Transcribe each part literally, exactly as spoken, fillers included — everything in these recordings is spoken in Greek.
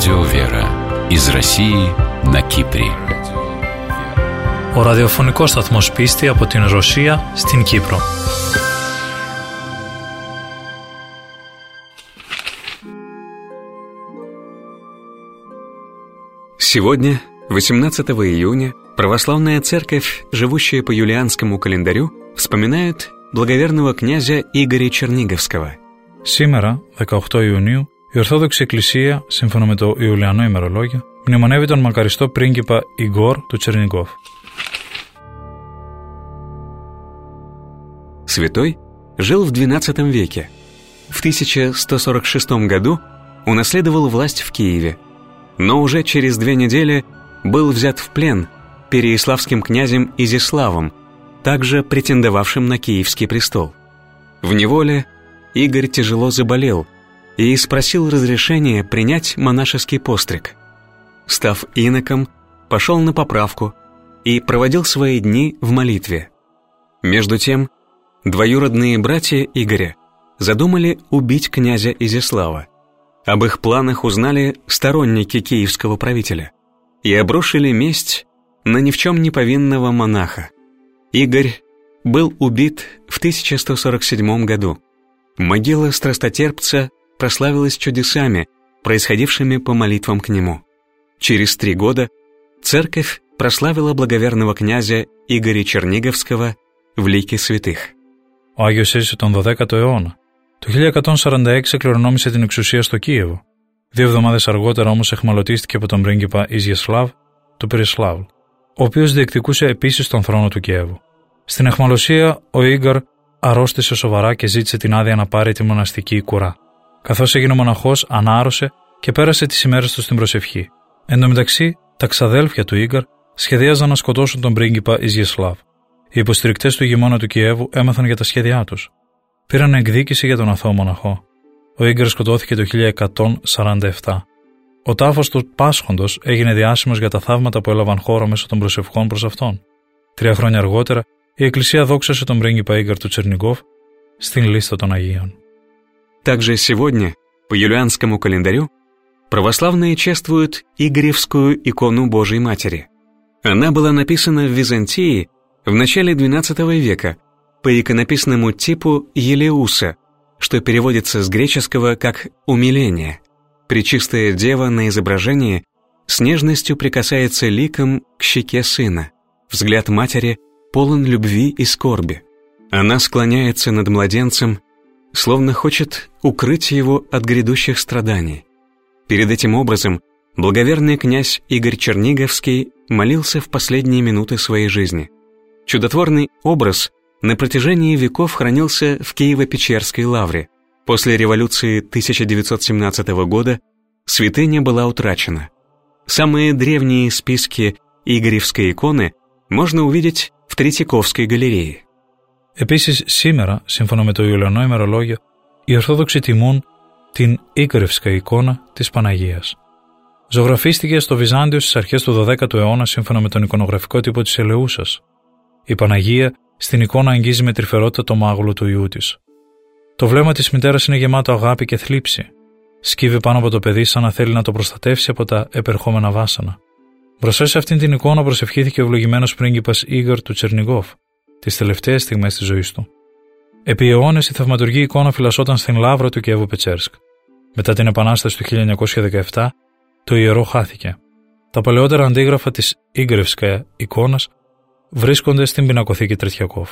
Радио Вера из России на Κύπρη. Ο ραδιοφωνικός σταθμός Πίστη από την Ρωσία στην Κύπρο. Сегодня, восемнадцатого июня, православная церковь, живущая по юлианскому календарю, вспоминает благоверного князя Игоря Черниговского. Σήμερα, δεκαοκτώ Ιουνίου, η Ορθόδοξη Εκκλησία, σύμφωνα με το Ιουλιανό ημερολόγιο, μνημονεύει τον μακαριστό πρίγκιπα Игорь του Чернигов. Святой жил в двенадцатом веке. В тысяча сто сорок шестом году унаследовал власть в Киеве, но уже через две недели был взят в плен переяславским князем Изяславом, также претендовавшим на киевский престол. В неволе Игорь тяжело заболел и спросил разрешения принять монашеский постриг. Став иноком, пошел на поправку и проводил свои дни в молитве. Между тем, двоюродные братья Игоря задумали убить князя Изяслава. Об их планах узнали сторонники киевского правителя и обрушили месть на ни в чем не повинного монаха. Игорь был убит в тысяча сто сорок седьмом году. Могила страстотерпца прославилась чудесами, происходившими по молитвам к нему. Через три года церковь прославила благоверного κνязя Игоря Черниговского в λύκη святых. Ο Άγιος έζησε τον δωδέκατο αιώνα. Το χίλια εκατόν σαράντα έξι κληρονόμησε την εξουσία στο Κίεβο. Δύο εβδομάδες αργότερα όμως εχμαλωτίστηκε από τον πρίγκιπα Ιζιασλάβ του Περισλάβλ, ο οποίος διεκδικούσε επίσης τον θρόνο του Κιέβου. Στην αιχμαλωσία, ο Ίγκαρ αρρώστησε σοβαρά και ζήτησε την άδεια να πάρει τη μοναστική κουρά. Καθώς έγινε μοναχός, ανάρρωσε και πέρασε τις ημέρες του στην προσευχή. Εν τω μεταξύ, τα ξαδέλφια του Ίγκαρ σχεδίαζαν να σκοτώσουν τον πρίγκιπα Ιζιασλάβ. Οι υποστηρικτές του ηγεμόνα του Κιέβου έμαθαν για τα σχέδιά τους. Πήραν εκδίκηση για τον αθώο μοναχό. Ο Ίγκαρ σκοτώθηκε το χίλια εκατόν σαράντα επτά. Ο τάφος του Πάσχοντος έγινε διάσημος για τα θαύματα που έλαβαν χώρο μέσω των προσευχών προς αυτόν. Τρία χρόνια αργότερα, η Εκκλησία δόξασε τον πρίγκιπα Игорь του Чернигов στην λίστα των Αγίων. Также сегодня, по юлианскому календарю, православные чествуют Игоревскую икону Божией Матери. Она была написана в Византии в начале двенадцатого века по иконописному типу Елеуса, что переводится с греческого как «умиление». Пречистая Дева на изображении с нежностью прикасается ликом к щеке сына. Взгляд матери полон любви и скорби. Она склоняется над младенцем, словно хочет укрыть его от грядущих страданий. Перед этим образом благоверный князь Игорь Черниговский молился в последние минуты своей жизни. Чудотворный образ на протяжении веков хранился в Киево-Печерской лавре. После революции тысяча девятьсот семнадцатого года святыня была утрачена. Самые древние списки Игоревской иконы можно увидеть в Третьяковской галерее. Επίσης, σήμερα, σύμφωνα με το Ιουλιανό ημερολόγιο, οι Ορθόδοξοι τιμούν την Igorevska εικόνα της Παναγίας. Ζωγραφίστηκε στο Βυζάντιο στις αρχές του δωδέκατου αιώνα σύμφωνα με τον εικονογραφικό τύπο της Ελεούσας. Η Παναγία στην εικόνα αγγίζει με τρυφερότητα το μάγουλο του Υιού της. Το βλέμμα της μητέρας είναι γεμάτο αγάπη και θλίψη. Σκύβει πάνω από το παιδί σαν να θέλει να το προστατεύσει από τα επερχόμενα βάσανα. Μπροστά σε αυτήν την εικόνα προσευχήθηκε ο ευλογημένος πρίγκιπας Igor του Чернigov τις τελευταίες στιγμές της ζωής του. Επί αιώνες η θαυματουργή εικόνα φυλασσόταν στην λάβρα του Κιέβου Πετσέρσκ. Μετά την Επανάσταση του χίλια εννιακόσια δεκαεπτά, το ιερό χάθηκε. Τα παλαιότερα αντίγραφα της Igorevska εικόνας βρίσκονται στην πινακοθήκη Τретьяков.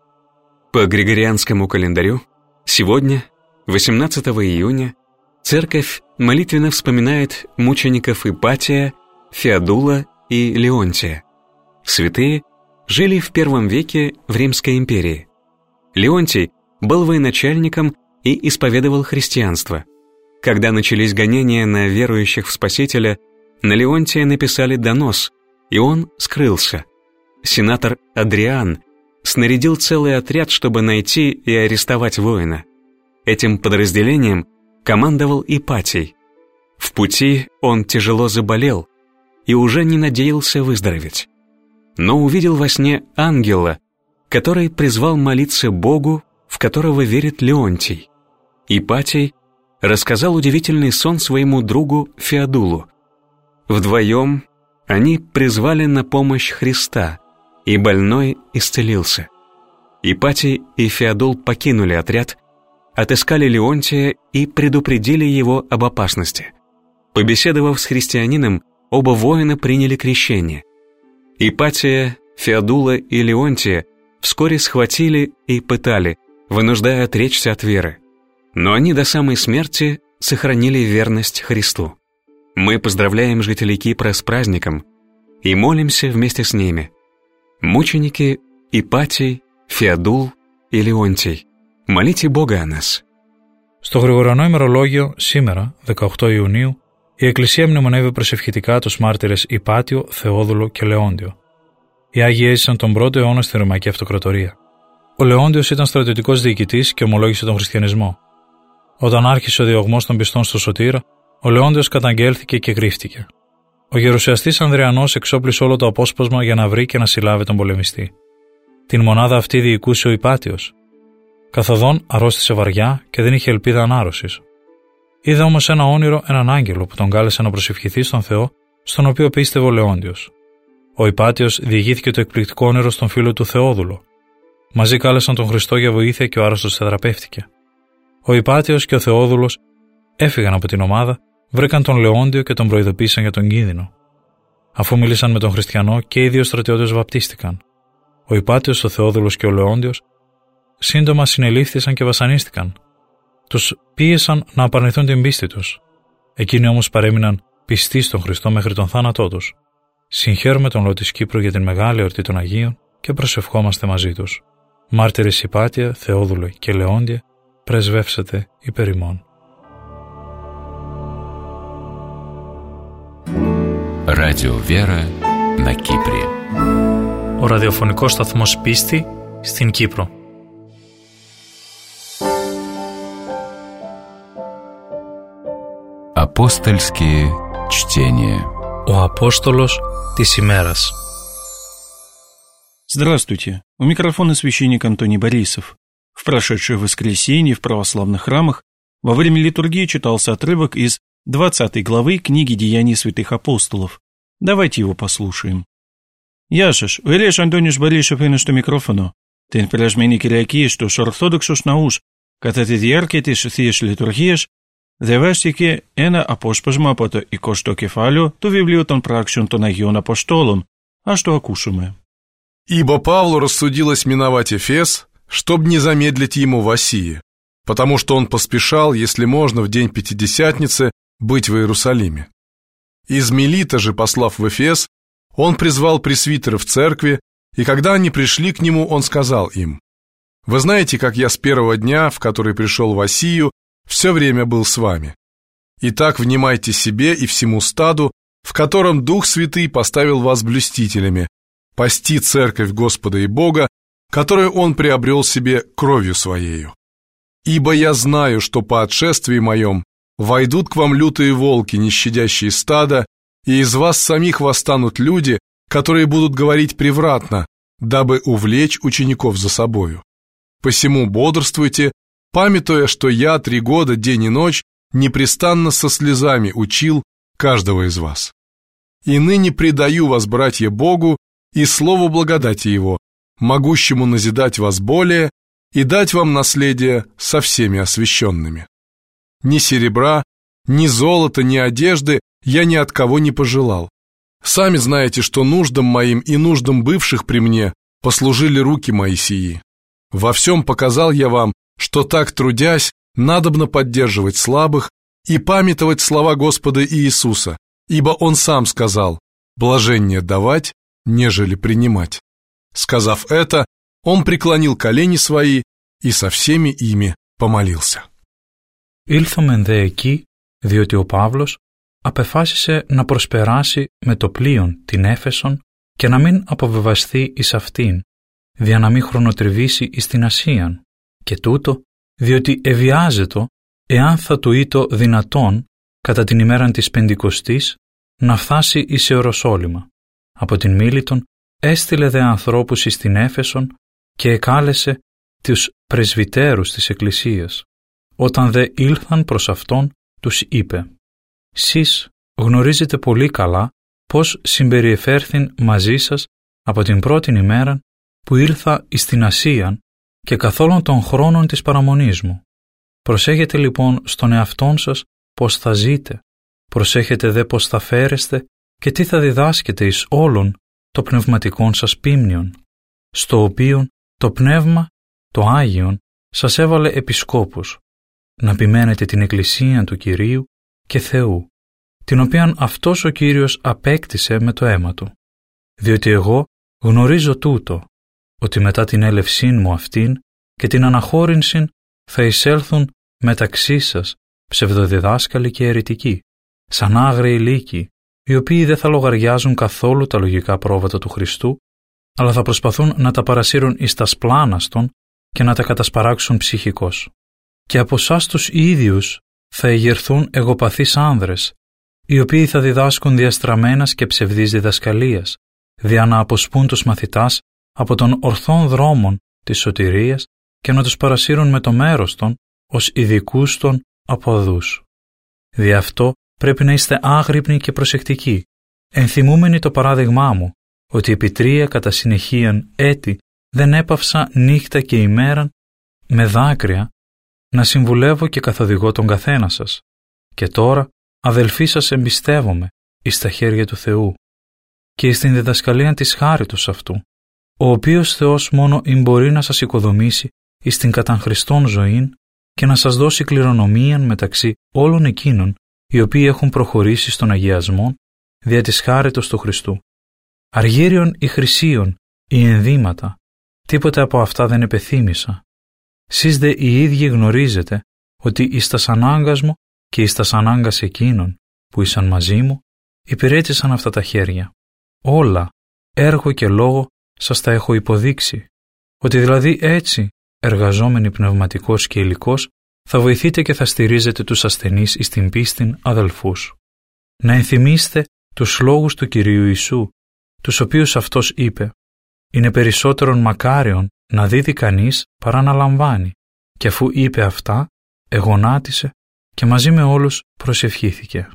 По григорианскому календарю сегодня, восемнадцатого июня, церковь молитвенно вспоминает мучеников Ипатия, Феодула и Леонтия. Святые жили в первом веке в Римской империи. Леонтий был военачальником и исповедовал христианство. Когда начались гонения на верующих в Спасителя, на Леонтия написали донос, и он скрылся. Сенатор Адриан снарядил целый отряд, чтобы найти и арестовать воина. Этим подразделением командовал Ипатий. В пути он тяжело заболел и уже не надеялся выздороветь. Но увидел во сне ангела, который призвал молиться Богу, в которого верит Леонтий. Ипатий рассказал удивительный сон своему другу Феодулу. Вдвоем они призвали на помощь Христа, и больной исцелился. Ипатий и Феодул покинули отряд, отыскали Леонтия и предупредили его об опасности. Побеседовав с христианином, оба воина приняли крещение. Ипатия, Феодула и Леонтия вскоре схватили и пытали, вынуждая отречься от веры. Но они до самой смерти сохранили верность Христу. Мы поздравляем жителей Кипра с праздником и молимся вместе с ними. Мученики Ипатий, Φεοδούλ ή Λεόντιοι, молите Бога о нас. Στο Γρηγοριανό ημερολόγιο, σήμερα, δεκαοκτώ Ιουνίου, η Εκκλησία μνημονεύει προσευχητικά τους μάρτυρες Ipatio, Θεόδουλο και Λεόντιο. Οι Άγιοι έζησαν τον πρώτο αιώνα στη Ρωμαϊκή Αυτοκρατορία. Ο Λεόντιος ήταν στρατιωτικός διοικητής και ομολόγησε τον χριστιανισμό. Όταν άρχισε ο διωγμός των πιστών στο Σωτήρα, ο Λεόντιος καταγγέλθηκε και κρύφτηκε. Ο γερουσιαστής Ανδριανός εξόπλισε όλο το απόσπασμα για να βρει και να συλλάβει τον πολεμιστή. Την μονάδα αυτή διοικούσε ο Ipatio's. Καθοδόν αρρώστησε βαριά και δεν είχε ελπίδα ανάρρωσης. Είδε όμως ένα όνειρο έναν άγγελο που τον κάλεσε να προσευχηθεί στον Θεό, στον οποίο πίστευε ο Λεόντιος. Ο Ipatio's διηγήθηκε το εκπληκτικό όνειρο στον φίλο του Θεόδουλο. Μαζί κάλεσαν τον Χριστό για βοήθεια και ο άρρωστος θεραπεύτηκε. Ο Ipatio's και ο Θεόδουλος έφυγαν από την ομάδα, βρήκαν τον Λεόντιο και τον προειδοποίησαν για τον κίνδυνο. Αφού μίλησαν με τον Χριστιανό, και οι δύο στρατιώτες βαπτίστηκαν. Ο Ipatio's, ο Θεόδουλος και ο Λεόντιος σύντομα συνελήφθησαν και βασανίστηκαν. Τους πίεσαν να απαρνηθούν την πίστη τους. Εκείνοι όμως παρέμειναν πιστοί στον Χριστό μέχρι τον θάνατό τους. Συγχαίρουμε τον λαό της Κύπρου για την μεγάλη εορτή των Αγίων και προσευχόμαστε μαζί τους. Μάρτυρες Ipatio, Θεόδουλο και Λεόντιε, πρεσβεύσετε υπέρ ημών. Радио Вера на Κύπρη. Ο ραδιοφωνικός σταθμός Πίστη στην Κύπρο. Апостольские чтения. Ο Απόστολος της ημέρας. Здравствуйте, у микрофона священник Антоний Борисов. В прошедшее воскресенье в православных храмах во время литургии читался отрывок из двадцатой главы книги «Деяний святых апостолов». Давайте его послушаем. Яшеш, виреш Антониш Борисов и στο μικρόφωνο. Την περασμένη Κυριακή στους Ορθόδοξους ναούς, κατά τη διάρκεια της Θείας Λειτουργίας, διαβάστηκε ένα απόσπασμα από το εικοστό κεφάλαιο του βιβλίου των πράξεων των Αγίων Αποστόλων. Ας το ακούσουμε. «Ибо Павлу рассудилось миновать Эфес, чтобы не замедлить ему в Осии, потому что он поспешал, если можно, в день Пятидесятницы быть в Иерусалиме. Из Милита же, послав в Эфес, он призвал пресвитеров церкви, и когда они пришли к нему, он сказал им: «Вы знаете, как я с первого дня, в который пришел в Осию, все время был с вами. Итак, внимайте себе и всему стаду, в котором Дух Святый поставил вас блюстителями, пасти церковь Господа и Бога, которую Он приобрел себе кровью Своею. Ибо я знаю, что по отшествии моем войдут к вам лютые волки, не щадящие стада, и из вас самих восстанут люди, которые будут говорить превратно, дабы увлечь учеников за собою. Посему бодрствуйте, памятуя, что я три года, день и ночь, непрестанно со слезами учил каждого из вас. И ныне предаю вас, братья, Богу и слову благодати Его, могущему назидать вас более и дать вам наследие со всеми освященными. Ни серебра, ни золота, ни одежды я ни от кого не пожелал. Сами знаете, что нуждам моим и нуждам бывших при мне послужили руки мои сии. Во всем показал я вам, что так трудясь, надобно поддерживать слабых и памятовать слова Господа Иисуса, ибо Он сам сказал: «Блаженнее давать, нежели принимать». Сказав это, Он преклонил колени свои и со всеми ими помолился. Ήλθομεν δε εκεί, διότι ο Παύλος απεφάσισε να προσπεράσει με το πλοίον την Έφεσον και να μην αποβεβαστεί εις αυτήν, δια να μην χρονοτριβήσει εις την Ασίαν, και τούτο, διότι ευιάζετο, εάν θα του ήτο δυνατόν, κατά την ημέραν της Πεντηκοστής, να φτάσει εις Ιεροσόλυμα. Από την Μίλητον έστειλε δε ανθρώπους εις την Έφεσον και εκάλεσε τους πρεσβυτέρους της Εκκλησίας. Όταν δε ήλθαν προς αυτόν, τους είπε «Σεις γνωρίζετε πολύ καλά πώς συμπεριεφέρθην μαζί σας από την πρώτη ημέρα που ήλθα εις την Ασίαν και καθ' όλων των χρόνων της παραμονής μου. Προσέχετε λοιπόν στον εαυτόν σας πώς θα ζείτε, προσέχετε δε πώς θα φέρεστε και τι θα διδάσκετε εις όλων το πνευματικών σας πίμνιον, στο οποίον το Πνεύμα, το Άγιον, σας έβαλε επισκόπους, να ποιμένετε την Εκκλησία του Κυρίου και Θεού, την οποίαν αυτός ο Κύριος απέκτησε με το αίμα του. Διότι εγώ γνωρίζω τούτο, ότι μετά την έλευσήν μου αυτήν και την αναχώρησιν θα εισέλθουν μεταξύ σας ψευδοδιδάσκαλοι και αιρετικοί, σαν άγριοι λύκοι, οι οποίοι δεν θα λογαριάζουν καθόλου τα λογικά πρόβατα του Χριστού, αλλά θα προσπαθούν να τα παρασύρουν εις τα σπλάναστον και να τα κατασπαράξουν ψυχικώς. Και από εσάς τους ίδιους θα εγερθούν εγωπαθείς άνδρες, οι οποίοι θα διδάσκουν διαστραμμένας και ψευδής διδασκαλίας, δια να αποσπούν τους μαθητάς από των ορθών δρόμων της σωτηρίας και να τους παρασύρουν με το μέρος των ως ειδικούς των από οδούς. Δι' αυτό πρέπει να είστε άγρυπνοι και προσεκτικοί, ενθυμούμενοι το παράδειγμά μου, ότι επί τρία κατά συνεχείαν έτη δεν έπαυσα νύχτα και ημέραν με δάκρυα να συμβουλεύω και καθοδηγώ τον καθένα σας. Και τώρα, αδελφοί σας, εμπιστεύομαι εις τα χέρια του Θεού και εις την διδασκαλία της χάριτος αυτού, ο οποίος Θεός μόνο μπορεί να σας οικοδομήσει εις την κατ' Χριστόν ζωήν και να σας δώσει κληρονομίαν μεταξύ όλων εκείνων οι οποίοι έχουν προχωρήσει στον αγιασμό δια της χάριτος του Χριστού. Αργύριον ή χρυσίων ή ενδύματα, τίποτε από αυτά δεν επεθύμησα. Σεις δε οι ίδιοι γνωρίζετε ότι εις τας ανάγκας μου και εις τας ανάγκας εκείνων που ήσαν μαζί μου υπηρέτησαν αυτά τα χέρια. Όλα, έργο και λόγο, σας τα έχω υποδείξει, ότι δηλαδή έτσι, εργαζόμενοι πνευματικός και υλικός, θα βοηθείτε και θα στηρίζετε τους ασθενείς εις την πίστην αδελφούς. Να ενθυμίστε τους λόγους του Κυρίου Ιησού, τους οποίους αυτός είπε «Είναι περισσότερον μακάριον να δίδει κανείς παρά να λαμβάνει», και αφού είπε αυτά, εγονάτισε και μαζί με όλους προσευχήθηκε.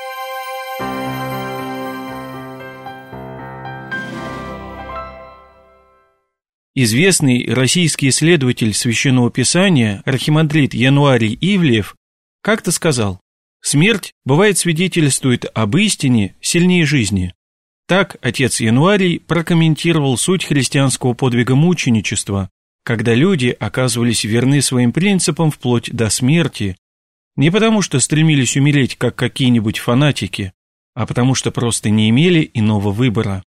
Известный российский исследователь Священного Писания, архимандрит Януарий Ивлеев, как-то сказал: «Смерть, бывает, свидетельствует об истине сильнее жизни». Так отец Януарий прокомментировал суть христианского подвига мученичества, когда люди оказывались верны своим принципам вплоть до смерти, не потому что стремились умереть, как какие-нибудь фанатики, а потому что просто не имели иного βыбора.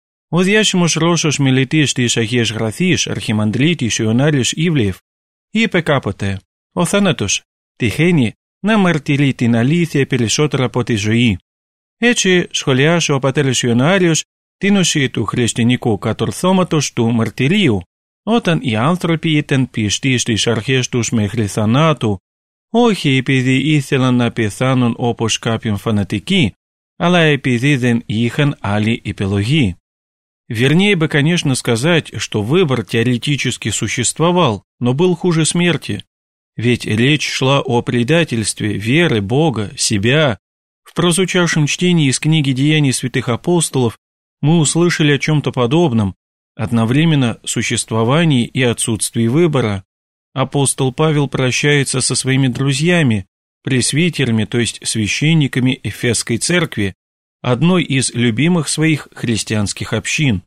Ο διάσημος Ρώσος μιλητής της Αγίας Γραφής, αρχιμανδρίτης Ιωνάριος Ίβλεев, είπε κάποτε: «Ο θάνατος τυχαίνει να μαρτυρεί την αλήθεια περισσότερο από τη ζωή». Έτσι σχολιάσε ο πατέρας Ιωνάριος την ουσία του χριστιανικού κατορθώματος του μαρτυρίου, όταν οι άνθρωποι ήταν πιστοί στις αρχές τους μέχρι θανάτου, όχι επειδή ήθελαν να πεθάνουν όπως κάποιον φανατικοί, αλλά επειδή δεν είχαν άλλη επιλογή. Вернее бы, конечно, сказать, что выбор теоретически существовал, но был хуже смерти. Ведь речь шла о предательстве веры, Бога, себя. В прозвучавшем чтении из книги «Деяний святых апостолов» мы услышали о чем-то подобном, одновременно существовании и отсутствии выбора. Апостол Павел прощается со своими друзьями, пресвитерами, то есть священниками Эфесской церкви, одной из любимых своих христианских общин.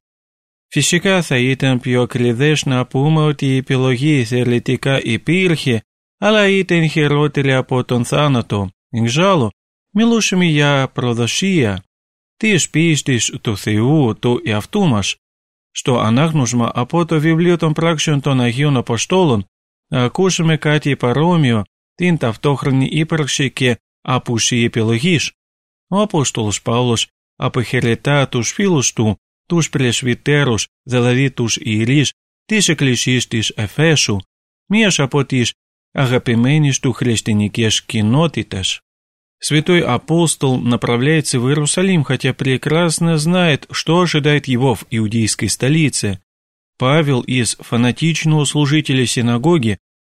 Φυσικά θα ήταν πιο ακριβές να πούμε ότι η επιλογή θεωρητικά υπήρχε, αλλά ήταν χειρότερη από τον θάνατο. Εξάλλου, μιλούσαμε για προδοσία της πίστης του Θεού, του εαυτού μας. Στο ανάγνωσμα από το βιβλίο των πράξεων των Αγίων Αποστόλων ακούσαμε κάτι παρόμοιο, την ταυτόχρονη ύπαρξη και απουσία επιλογής. Ο Απόστολος Παύλος αποχαιρετά τους φίλους του, τους πρεσβυτέρους, δηλαδή τους ιερείς της Εκκλησίας της Εφέσου, μίας από τις αγαπημένες του христианικές κοινότητες. Святой апостол направляется в Иерусалим, хотя прекрасно знает, что ожидает его в иудейской столице. Павел из фанатичного служителя синагоги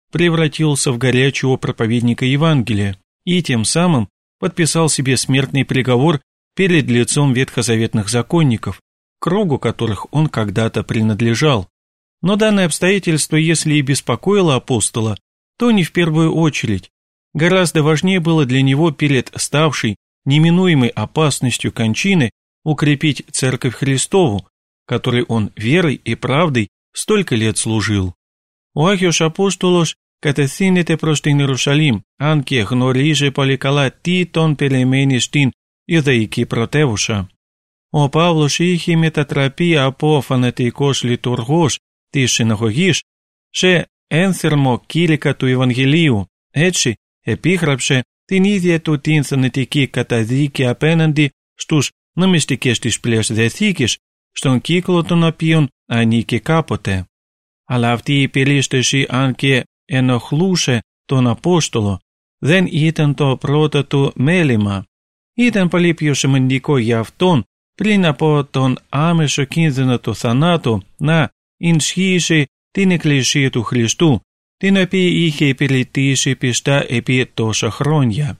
превратился в горячего проповедника Евангелия и тем самым подписал себе смертный приговор перед лицом ветхозаветных законников, кругу которых он когда-то принадлежал. Но данное обстоятельство, если и беспокоило апостола, то не в первую очередь. Гораздо важнее было для него перед ставшей неминуемой опасностью кончины укрепить Церковь Христову, которой он верой и правдой столько лет служил. Ο Άγιος Απόστολος κατευθύνεται προς την Ιερουσαλήμ, αν και γνωρίζει πολύ καλά τι τον περιμένει στην Ιουδαϊκή πρωτεύουσα. Ο Παύλος είχε μετατραπεί από φανατικός λειτουργός της συναγωγής σε ένθερμο κήρυκα του Ευαγγελίου. Έτσι επίγραψε την ίδια του την θανατική καταδίκη απέναντι στους νομιστικές της Παλαιάς Διαθήκης, στον κύκλο των οποίων ανήκει κάποτε. Αλλά αυτή η περίσταση, αν και ενοχλούσε τον Απόστολο, δεν ήταν το πρώτο του μέλημα. Ήταν πολύ πιο σημαντικό για αυτόν, πριν από τον άμεσο κίνδυνο του θανάτου, να ενισχύσει την Εκκλησία του Χριστού, την οποία είχε υπηρετήσει πιστά επί τόσα χρόνια.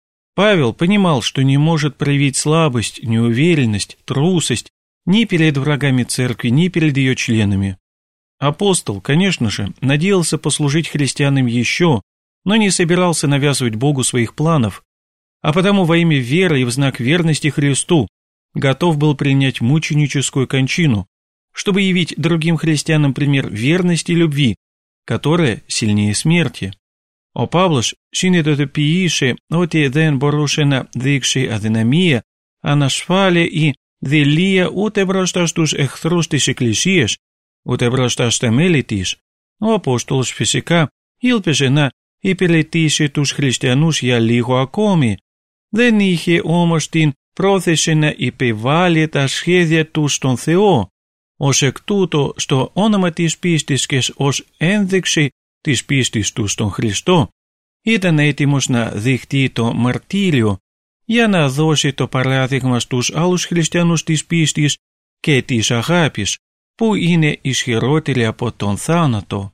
Павел понимал, что не может проявить слабость, неуверенность, трусость ни перед врагами церкви, ни перед ее членами. Апостол, конечно же, надеялся послужить христианам еще, но не собирался навязывать Богу своих планов, а потому во имя веры и в знак верности Христу готов был принять мученическую кончину, чтобы явить другим христианам пример верности и любви, которая сильнее смерти. Ο Παύλος συνειδητοποίησε ότι δεν μπορούσε να δείξει αδυναμία, ανασφάλεια ή δειλία ούτε μπροστά στους εχθρούς της Εκκλησίας, ούτε μπροστά στα μέλη της. Ο Απόστολος φυσικά ήλπιζε να υπηρετήσει τους χριστιανούς για λίγο ακόμη. Δεν είχε όμως την πρόθεση να υπεβάλει τα σχέδια του στον Θεό. Ως εκ τούτου, στο όνομα της πίστης και ως ένδειξη της πίστης του στον Χριστό, ήταν έτοιμος να δεχτεί το μαρτύριο για να δώσει το παράδειγμα στους άλλους χριστιανούς της πίστης και της αγάπης, που είναι ισχυρότερη από τον θάνατο.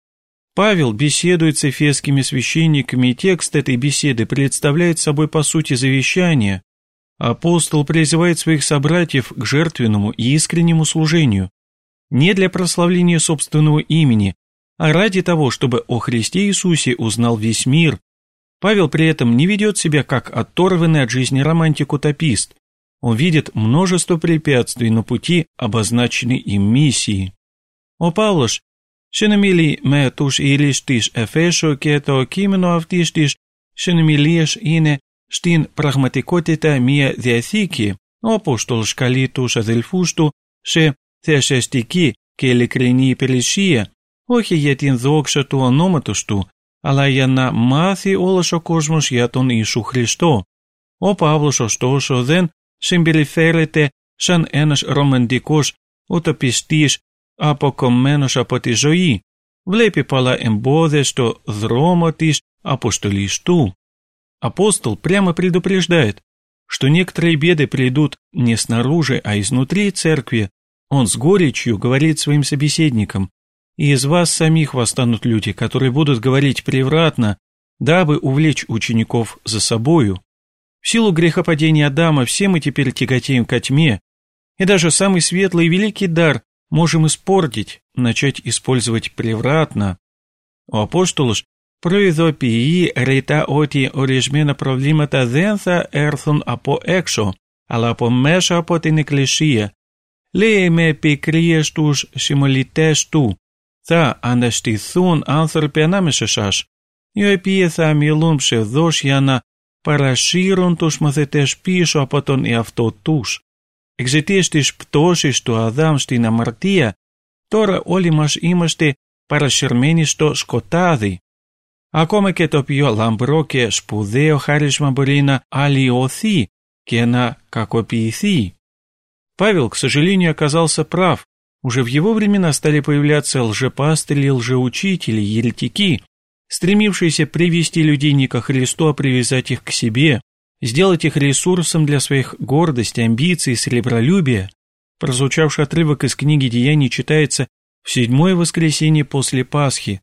Павел беседует с эфесскими священниками, и текст этой беседы представляет собой по сути завещание. Апостол призывает своих собратьев к жертвенному и искреннему служению, не для прославления собственного имени, а ради того, чтобы о Христе Иисусе узнал весь мир. Павел при этом не ведет себя как оторванный от жизни романтик-утопист. Он видит множество препятствий на пути обозначенной им миссии. Ο Παύλος συνομιλεί με τους ιερείς της Εφέσου και το κείμενο αυτής της συνομιλίας είναι στην πραγματικότητα μία διαθήκη. Ο Απόστολος καλεί τους αδελφούς του σε θεσιαστική και ειλικρινή υπηρεσία, όχι για την δόξα του ονόματος του, αλλά για να μάθει όλος ο κόσμος για τον Ιησού Χριστό. Ο Παύλος ωστόσο δεν συμπεριφέρεται σαν ένας ρομαντικός ουτοπιστής αποκομμένος από τη ζωή. Βλέπει πολλά εμπόδια στο δρόμο της αποστολής του. Апостол прямо предупреждает, что некоторые беды придут не снаружи, а изнутри церкви. Он с горечью говорит своим собеседникам: «И из вас самих восстанут люди, которые будут говорить превратно, дабы увлечь учеников за собою». В силу грехопадения Адама все мы теперь тяготеем ко тьме, и даже самый светлый и великий дар можем испортить, начать использовать превратно. Ο Απόστολος προειδοποιεί ρητά ότι ορισμένα προβλήματα δεν θα έρθουν από έξω, αλλά από μέσα από την Εκκλησία. Λέει με πικρία στους συμμολητές του: θα αναστηθούν άνθρωποι ανάμεσα σας, οι οποίοι θα μιλούν ψευδώς για να παρασύρουν τους μαθητές πίσω από τον εαυτό τους. Εξαιτίας της πτώσης του Αδάμ στην αμαρτία, τώρα όλοι μας είμαστε παρασυρμένοι στο σκοτάδι. Ακόμα και το πιο λαμπρό και σπουδαίο χάρισμα μπορεί να αλλοιωθεί και να κακοποιηθεί. Павел, к сожалению, оказался прав. Уже в его времена стали появляться лжепастыри, лжеучители, еретики, стремившиеся привести людей не ко Христу, а привязать их к себе, сделать их ресурсом для своих гордостей, амбиций и сребролюбия. Прозвучавший отрывок из книги «Деяний» читается в седьмое воскресенье после Пасхи.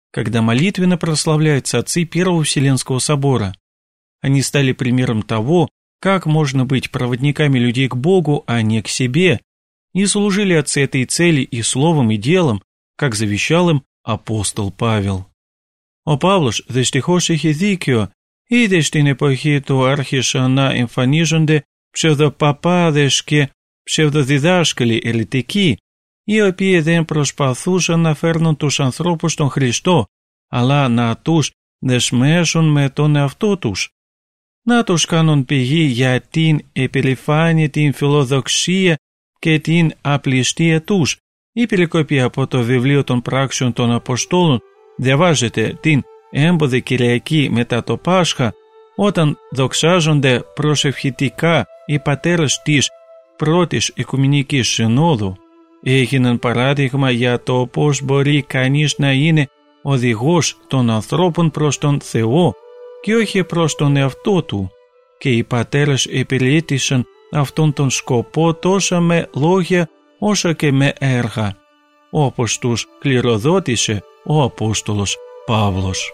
когда молитвенно прославляются отцы Первого Вселенского собора. Они стали примером того, как можно быть проводниками людей к Богу, а не к себе, и служили отцы этой цели и словом, и делом, как завещал им апостол Павел. Ο Παύλος δυστυχώς είχε δίκιο, είδε στην εποχή του άρχισαν να εμφανίζονται ψευδοπαπάδες και ψευδοδιδάσκαλοι ερετικοί, οι οποίοι δεν προσπαθούσαν να φέρνουν τους ανθρώπους στον Χριστό, αλλά να τους δεσμεύσουν με τον εαυτό τους. Να τους κάνουν πηγή για την επερηφάνεια, την φιλοδοξία και την απληστία τους. Η περικοπή από το βιβλίο των πράξεων των Αποστόλων διαβάζεται την έμποδη Κυριακή μετά το Πάσχα, όταν δοξάζονται προσευχητικά οι πατέρες της πρώτης Οικουμενικής Συνόδου. Έγιναν παράδειγμα για το πώς μπορεί κανείς να είναι οδηγός των ανθρώπων προς τον Θεό και όχι προς τον εαυτό του, και οι πατέρες υπηρέτησαν αυτόν τον σκοπό τόσο με λόγια όσο και με έργα, όπως τους κληροδότησε ο Απόστολος Παύλος.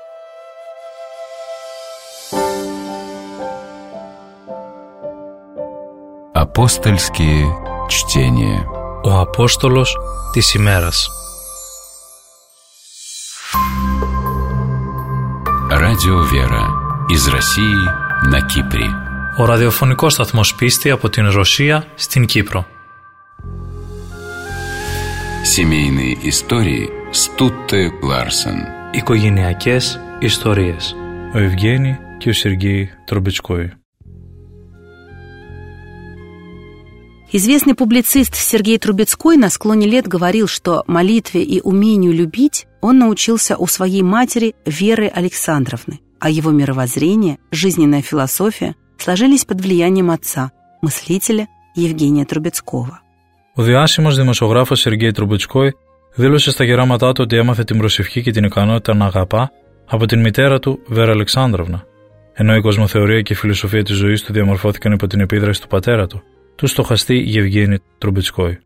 Апостольские чтения. Ο Απόστολος της ημέρας. Радио Вера из России на Кипре. Ο ραδιοφωνικός σταθμός Πίστη από την Ρωσία στην Κύπρο. Семейные истории с Тутте Ларсен. Οικογενειακές ιστορίες. Ο Евгений και ο Сергей Трубецкой. Известный публицист Сергей Трубецкой на склоне лет говорил, что молитве и умению любить он научился у своей матери Веры Александровны, а его мировоззрение, жизненная философия сложились под влиянием отца, мыслителя Евгения Трубецкого. Ο διάσημος δημοσιογράφος Σεργέη Τρουμπετσκόι δήλωσε στα γεράματά του ότι έμαθε την προσευχή και την ικανότητα να αγαπά από την μητέρα του Βέρα Αλεξάνδροβνα, ενώ η κοσμοθεωρία και η φιλοσοφία της ζωής του διαμορφώθηκαν υπό την επίδραση του πατέρα του, του στοχαστή Евгений Трубецкой.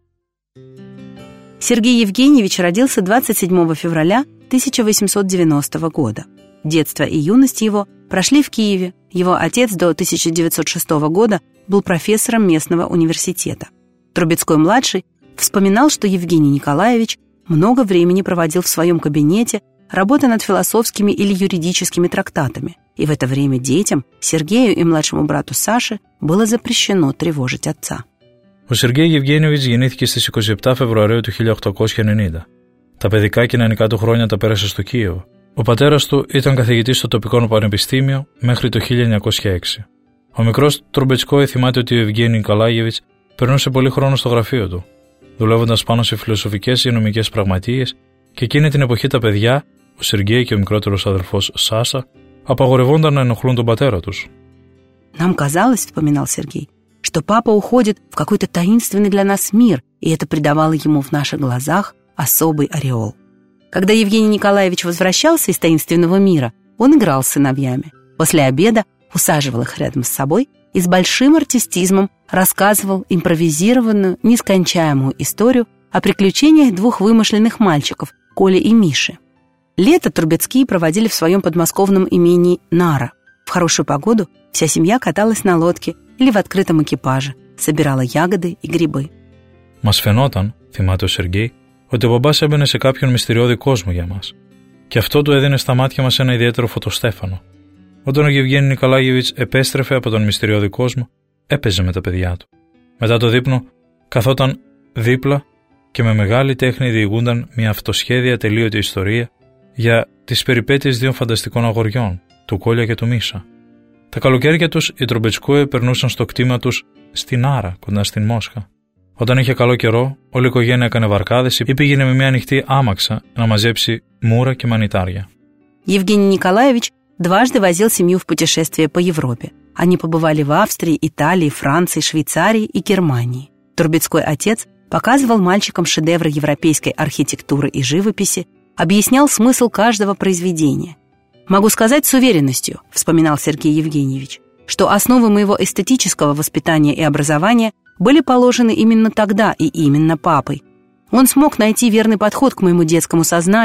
Сергей Евгеньевич родился двадцать седьмого февраля тысяча восемьсот девяностого года. Детство и юность его прошли в Киеве. Его отец до тысяча девятьсот шестого года был профессором местного университета. Трубецкой-младший вспоминал, что Евгений Николаевич много времени проводил в своем кабинете, работая над философскими или юридическими трактатами, и в это время детям, Сергею и младшему брату Саше, было запрещено тревожить отца. Ο Σεργέη Γευγένιοβιτς γεννήθηκε στις είκοσι επτά Φεβρουαρίου του χίλια οκτακόσια ενενήντα. Τα παιδικά και νεανικά του χρόνια τα πέρασε στο Κίεβο. Ο πατέρας του ήταν καθηγητής στο τοπικό πανεπιστήμιο μέχρι το χίλια εννιακόσια έξι. Ο μικρός Τρουμπετσκόι θυμάται ότι ο Евгений Νικολάιεβιτς περνούσε πολύ χρόνο στο γραφείο του, δουλεύοντας πάνω σε φιλοσοφικές ή νομικές πραγματείες, και εκείνη την εποχή τα παιδιά, ο Σεργέη και ο μικρότερος αδελφός Σάσα, απαγορευόνταν να ενοχλούν τον πατέρα τους. «Нам казалось, — вспоминал Сергей, — что папа уходит в какой-то таинственный для нас мир, и это придавало ему в наших глазах особый ореол. Когда Евгений Николаевич возвращался из таинственного мира, он играл с сыновьями. После обеда усаживал их рядом с собой и с большим артистизмом рассказывал импровизированную, нескончаемую историю о приключениях двух вымышленных мальчиков, Коли и Миши. Лето Трубецкие проводили в своем подмосковном имении Нара. В хорошую погоду вся семья каталась на лодке или в открытом экипаже, собирала ягоды и грибы. Μας φαινόταν, θυμάται ο Σεργέη, ότι ο μπαμπάς έμπαινε σε κάποιον μυστηριώδη κόσμο για μας, και αυτό του έδινε στα μάτια μας ένα ιδιαίτερο φωτοστέφανο. Όταν ο Евгений Νικολάιεβιτς επέστρεφε από τον μυστηριώδη κόσμο, έπαιζε με τα παιδιά του. Μετά το δείπνο, καθόταν δίπλα και με μεγάλη τέχνη διηγούνταν μια αυτοσχέδια τελείωτη ιστορία για τις περιπέτειες δύο φανταστικών αγοριών, του Κόλια και του Μίσα. Τα καλοκαίρια τους οι Τρουμπετσκόι περνούσαν στο κτήμα τους στην Άρα, κοντά στην Μόσχα. Όταν είχε καλό καιρό, όλη η οικογένεια έκανε βαρκάδες ή πήγαινε με μια ανοιχτή άμαξα να μαζέψει μούρα και μανιτάρια. Евгений Николаевич дважды возил семью в путешествие по Европе. Они побывали в Австрии, Италии, Франции, Швейцарии и Германии. Трубецкой отец показывал мальчикам шедевры европейской архитектуры и живописи, объяснял смысл каждого произведения. «Могу сказать с уверенностью, — вспоминал Сергей Евгеньевич, — что основы моего эстетического воспитания и образования были положены именно тогда и именно папой. Он смог найти верный подход к моему детскому сознанию,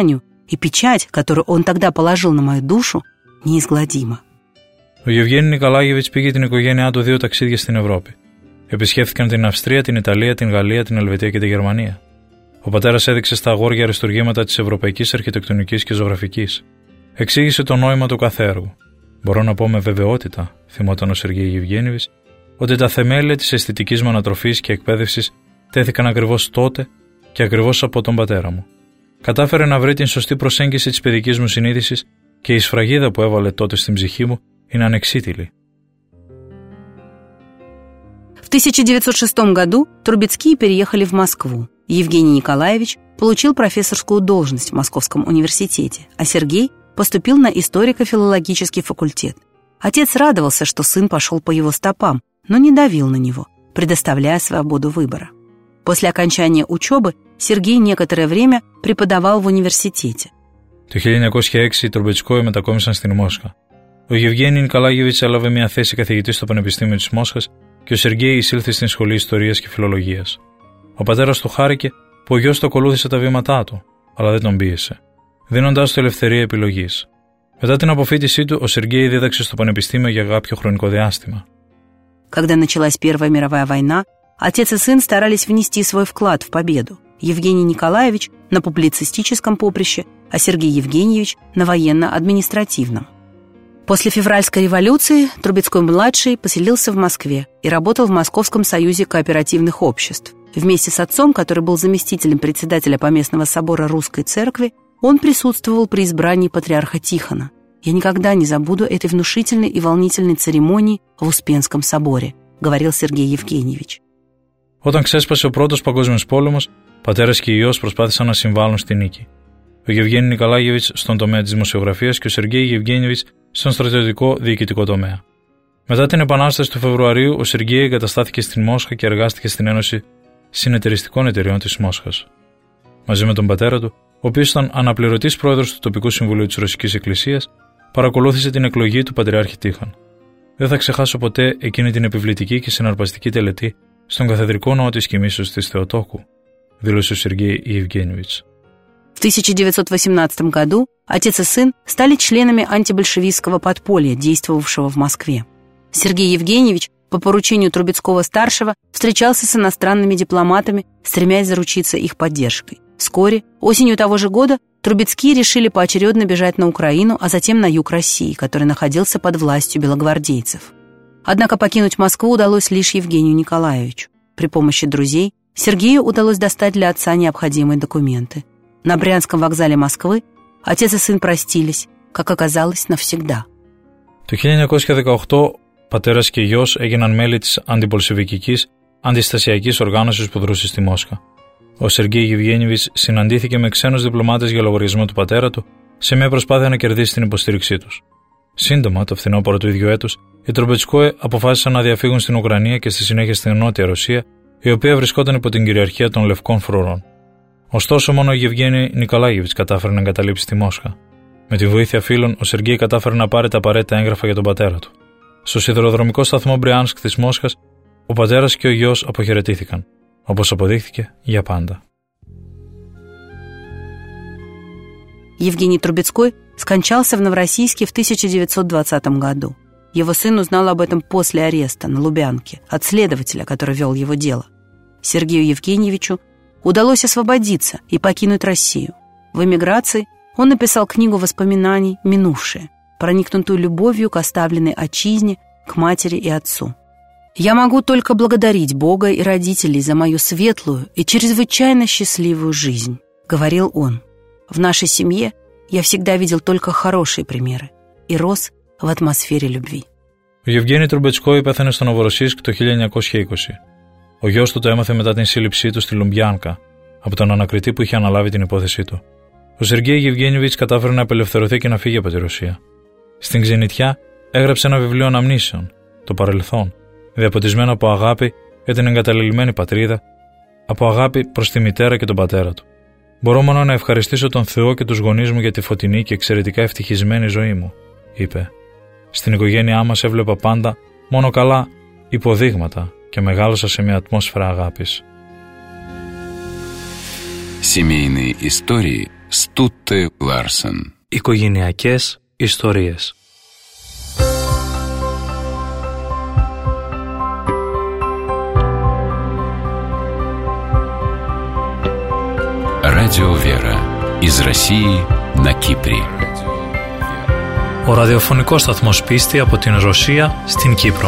и печать, которую он тогда положил на мою душу, неизгладима. Ο Γευγένη Νικολάγεβιτς πήγε την οικογένειά του δύο ταξίδια στην Ευρώπη. Επισκέφθηκαν την Αυστρία, την Ιταλία, την Γαλλία, την Ελβετία και τη Γερμανία. Ο πατέρας έδειξε στα αγόρια αριστουργήματα της ευρωπαϊκής αρχιτεκτονικής και ζωγραφικής. Εξήγησε το νόημα του κάθε έργου. Μπορώ να πω με βεβαιότητα, θυμόταν ο Σεργέη Γευγένιεβιτς, ότι τα θεμέλια της αισθητικής μου ανατροφής και εκπαίδευσης τέθηκαν ακριβώς τότε και ακριβώς από τον πατέρα μου. Κατάφερε να βρει την σωστή προσέγγιση της παιδικής μου συνείδησης και η σφραγίδα που έβαλε τότε στην ψυχή μου είναι ανεξίτηλη. В тысяча девятьсот шестом году Трубецкие переехали в Москву. Евгений Николаевич получил профессорскую должность в Московском университете, а Сергей поступил на историко-филологический факультет. Отец радовался, что сын пошел по его стопам, но не давил на него, предоставляя свободу выбора. После окончания учебы Сергей некоторое время преподавал в университете. Το χίλια εννιακόσια έξι οι Τρουμπετσκόι μετακόμισαν στην Μόσχα. Ο Γευγένη Νικολάγεβιτς έλαβε μια θέση καθηγητή στο Πανεπιστήμιο της Μόσχας και ο Σεργέη εισήλθε στην Σχολή Ιστορίας και Φιλολογίας. Ο πατέρας του χάρηκε που ο γιος του ακολούθησε τα βήματά του, αλλά δεν τον πίεσε, δίνοντάς του ελευθερία επιλογής. Μετά την αποφοίτησή του, ο Σεργέη δίδαξε στο Πανεπιστήμιο για κάποιο χρονικό διάστημα. Когда началась Первая мировая война, отец и сын старались внести свой вклад в победу. Евгений Николаевич на публицистическом поприще, а Сергей Евгеньевич на военно-административном. После февральской революции Трубецкой-младший поселился в Москве и работал в Московском союзе кооперативных обществ. Вместе с отцом, который был заместителем председателя Поместного собора Русской Церкви, он присутствовал при избрании патриарха Тихона. «Я никогда не забуду этой внушительной и волнительной церемонии в Успенском соборе», говорил Сергей Евгеньевич. Όταν ξέσπασε ο Πρώτος Παγκόσμιος Πόλεμος, πατέρας και υιός προσπάθησαν να συμβάλλουν στη νίκη. Ο Γευγένη Νικολάγεβιτς στον τομέα της δημοσιογραφίας και ο Σεργέη Γευγένιεβιτς στον στρατιωτικό διοικητικό τομέα. Μετά την Επανάσταση του Φεβρουαρίου, ο Σεργέη εγκαταστάθηκε στην Μόσχα και εργάστηκε στην Ένωση Συνεταιριστικών Εταιριών της Μόσχας. Μαζί με τον πατέρα του, ο οποίος ήταν αναπληρωτής πρόεδρος του τοπικού συμβουλίου της Ρωσικής Εκκλησίας, παρακολούθησε την εκλογή του Πατριάρχη Τίχων. Δεν θα ξεχάσω ποτέ εκείνη την επιβλητική και συναρπαστική τελετή στον καθεδρικό ναό της Κοιμήσεως της Θεοτόκου, δήλωσε ο Σεργέη Евгеньевич. В тысяча девятьсот восемнадцатом году отец и сын стали членами антибольшевистского подполья, действовавшего в Москве. Сергей Евгеньевич по поручению Трубецкого-старшего встречался с иностранными дипломатами, стремясь заручиться их поддержкой. Вскоре, осенью того же года, Трубецкие решили поочередно бежать на Украину, а затем на юг России, который находился под властью белогвардейцев. Однако покинуть Москву удалось лишь Евгению Николаевичу. При помощи друзей Сергею удалось достать для отца необходимые документы. На Брянском вокзале Москвы отец и сын простились, как оказалось, навсегда. Το χίλια εννιακόσια δεκαοκτώ, πατέρας και γιος έγιναν μέλη της αντιμπολσεβικικής αντιστασιακής οργάνωσης που δρούσε στη Μόσχα. Ο Σεργέη Γευγένιεβιτς συναντήθηκε με ξένους διπλωμάτες για λογαριασμό του πατέρα του σε μια προσπάθεια να κερδίσει την υποστήριξή τους. Σύντομα, το φθινόπωρο του ίδιου έτους, οι Τρουμπετσκόι αποφάσισαν να διαφύγουν στην Ουκρανία και στη συνέχεια στην Νότια Ρωσία, η οποία βρισκόταν υπό την κυριαρχία των Λευκών Φρουρών. Ωστόσο, μόνο ο Γευγένη Νικολάγεβιτς κατάφερε να εγκαταλείψει τη Μόσχα. Με τη βοήθεια φίλων, ο Σεργέη κατάφερε να πάρει τα απαραίτητα έγγραφα για τον πατέρα του. Στο σιδηροδρομικό σταθμό Μπριάνσκ της Μόσχας, ο πατέρας και ο γιος αποχαιρετήθηκαν, όπως αποδείχθηκε για πάντα. Евгений Трубецкой скончался в Новороссийске в тысяча девятьсот двадцатом году. Его сын узнал об этом после ареста на Лубянке от следователя, который вел его дело. Сергею Евгеньевичу удалось освободиться и покинуть Россию. В эмиграции он написал книгу воспоминаний «Минувшее», проникнутую любовью к оставленной отчизне, к матери и отцу. «Я могу только благодарить Бога и родителей за мою светлую и чрезвычайно счастливую жизнь», — говорил он. «В нашей семье я всегда видел только хорошие примеры и рос в атмосфере любви». Ο Γευγένη Τρουμπετσκόι πέθανε στο Νοβοροσίσκ το χίλια εννιακόσια είκοσι. Ο γιος του το έμαθε μετά την σύλληψή του στη Λουμπιάνκα από τον ανακριτή που είχε αναλάβει την υπόθεσή του. Ο Σεργέη Γευγένιεβιτς κατάφερε να απελευθερωθεί και να φύγει από τη Ρωσία. Στην ξενιτιά έγραψε ένα βιβλίο αναμνήσεων, το παρελθόν, διαποτισμένο από αγάπη για την εγκαταλελειμμένη πατρίδα, από αγάπη προς τη μητέρα και τον πατέρα του. «Μπορώ μόνο να ευχαριστήσω τον Θεό και τους γονείς μου για τη φωτεινή και εξαιρετικά ευτυχισμένη ζωή μου», είπε. «Στην οικογένειά μας έβλεπα πάντα μόνο καλά υποδείγματα και μεγάλωσα σε μια ατμόσφαιρα αγάπης». Семейные истории Στούτε Λάρσεν. Οικογενειακές ιστορίες. Радио Вера. Из России на Кипре. Ο ραδιοφωνικός σταθμός Πίστη από την Ρωσία στην Κύπρο.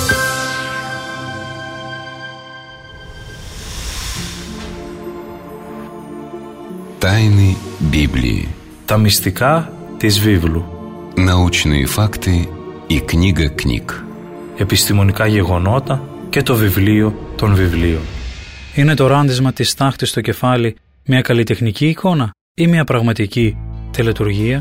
Тайны Библии. Τα μυστικά της βίβλου. Научные факты и книга книг. Επιστημονικά γεγονότα και το βιβλίο των βιβλίων. Είναι το ράντισμα της στάχτης στο κεφάλι μια καλλιτεχνική εικόνα ή μια πραγματική τελετουργία?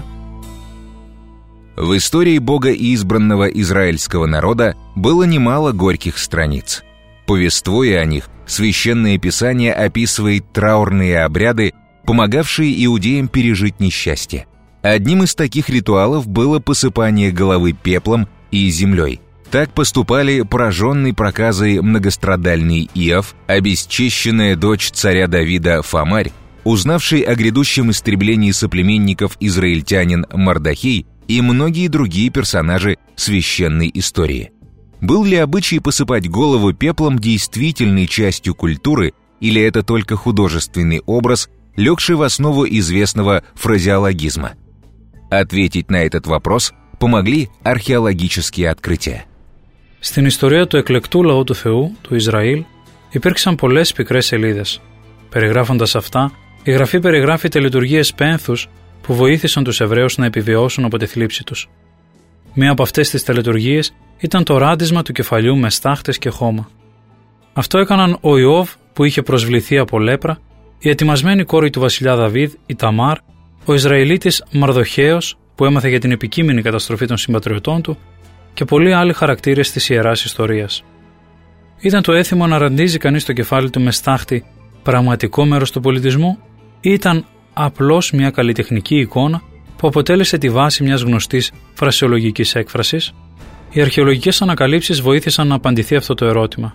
В истории Бога и избранного израильского народа было немало горьких страниц. Повествуя о них, Священное Писание описывает траурные обряды, помогавшие иудеям пережить несчастье. Одним из таких ритуалов было посыпание головы пеплом и землей. Так поступали пораженный проказой многострадальный Иов, обесчещенная дочь царя Давида Фомарь, узнавший о грядущем истреблении соплеменников израильтянин Мардохей и многие другие персонажи священной истории. Был ли обычай посыпать голову пеплом действительной частью культуры, или это только художественный образ, легший в основу известного фразеологизма? Ответить на этот вопрос помогли археологические открытия. Στην ιστορία του εκλεκτού λαού του Θεού, του Ισραήλ, υπήρξαν πολλές πικρές σελίδες. Περιγράφοντας αυτά, η Γραφή περιγράφει τελετουργίες πένθους που βοήθησαν τους Εβραίους να επιβιώσουν από τη θλίψη τους. Μία από αυτές τις τελετουργίες ήταν το ράντισμα του κεφαλιού με στάχτες και χώμα. Αυτό έκαναν ο Ιώβ που είχε προσβληθεί από λέπρα, η ετοιμασμένη κόρη του βασιλιά Δαβίδ, η Ταμάρ, ο Ισραηλίτης Μαρδοχέος που έμαθε για την επικείμενη καταστροφή των συμπατριωτών του και πολλοί άλλοι χαρακτήρες της Ιεράς Ιστορίας. Ήταν το έθιμο να ραντίζει κανείς το κεφάλι του με στάχτη πραγματικό μέρος του πολιτισμού ή ήταν απλώς μια καλλιτεχνική εικόνα που αποτέλεσε τη βάση μιας γνωστής φρασεολογικής έκφρασης? Οι αρχαιολογικές ανακαλύψεις βοήθησαν να απαντηθεί αυτό το ερώτημα.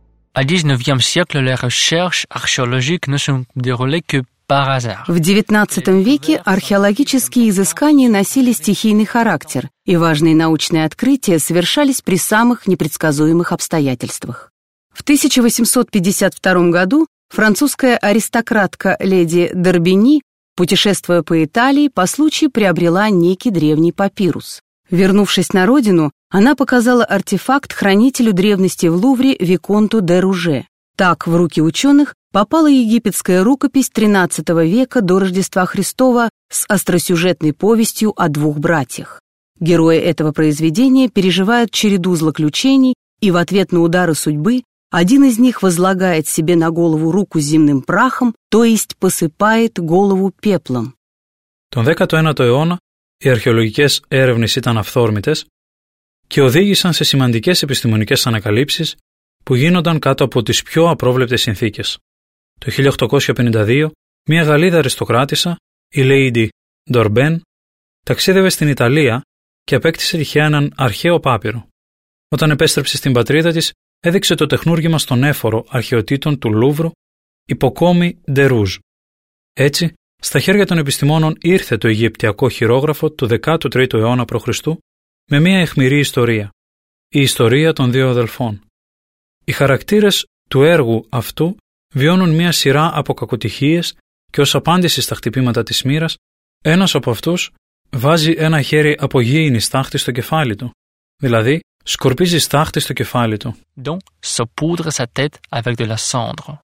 В девятнадцатом веке археологические изыскания носили стихийный характер, и важные научные открытия совершались при самых непредсказуемых обстоятельствах. В тысяча восемьсот пятьдесят втором году французская аристократка леди Д'Орбини, путешествуя по Италии, по случаю приобрела некий древний папирус. Вернувшись на родину, она показала артефакт хранителю древности в Лувре Виконту де Руже. Так в руки ученых попала египетская рукопись тринадцатого века до Рождества Христова с остросюжетной повестью о двух братьях. Герои этого произведения переживают череду злоключений, и в ответ на удары судьбы один из них возлагает себе на голову руку с земным прахом, то есть посыпает голову пеплом. Τον δέκατο ένατο αιώνα, οι αρχαιολογικές έρευνες ήταν αυθόρμητες και οδήγησαν σε σημαντικές επιστημονικές ανακαλύψεις που γίνονταν κάτω από τις πιο απρόβλεπτες συνθήκες. Το χίλια οκτακόσια πενήντα δύο, μια Γαλλίδα αριστοκράτισσα, η Lady D'Orben, ταξίδευε στην Ιταλία και απέκτησε τυχαία έναν αρχαίο πάπυρο. Όταν επέστρεψε στην πατρίδα της, έδειξε το τεχνούργημα στον έφορο αρχαιοτήτων του Λούβρου, υποκόμη de Rouge. Έτσι, στα χέρια των επιστημόνων ήρθε το Αιγυπτιακό χειρόγραφο του δέκατου τρίτου αιώνα π.Χ. με μια αιχμηρή ιστορία, η ιστορία των δύο αδελφών. Οι χαρακτήρες του έργου αυτού βιώνουν μια σειρά από κακοτυχίες και ως απάντηση στα χτυπήματα της μοίρας, ένας από αυτούς βάζει ένα χέρι από γήινη στάχτη στο κεφάλι του, δηλαδή σκορπίζει στάχτη στο κεφάλι του. Donc, saupoudre sa tête avec de la cendre.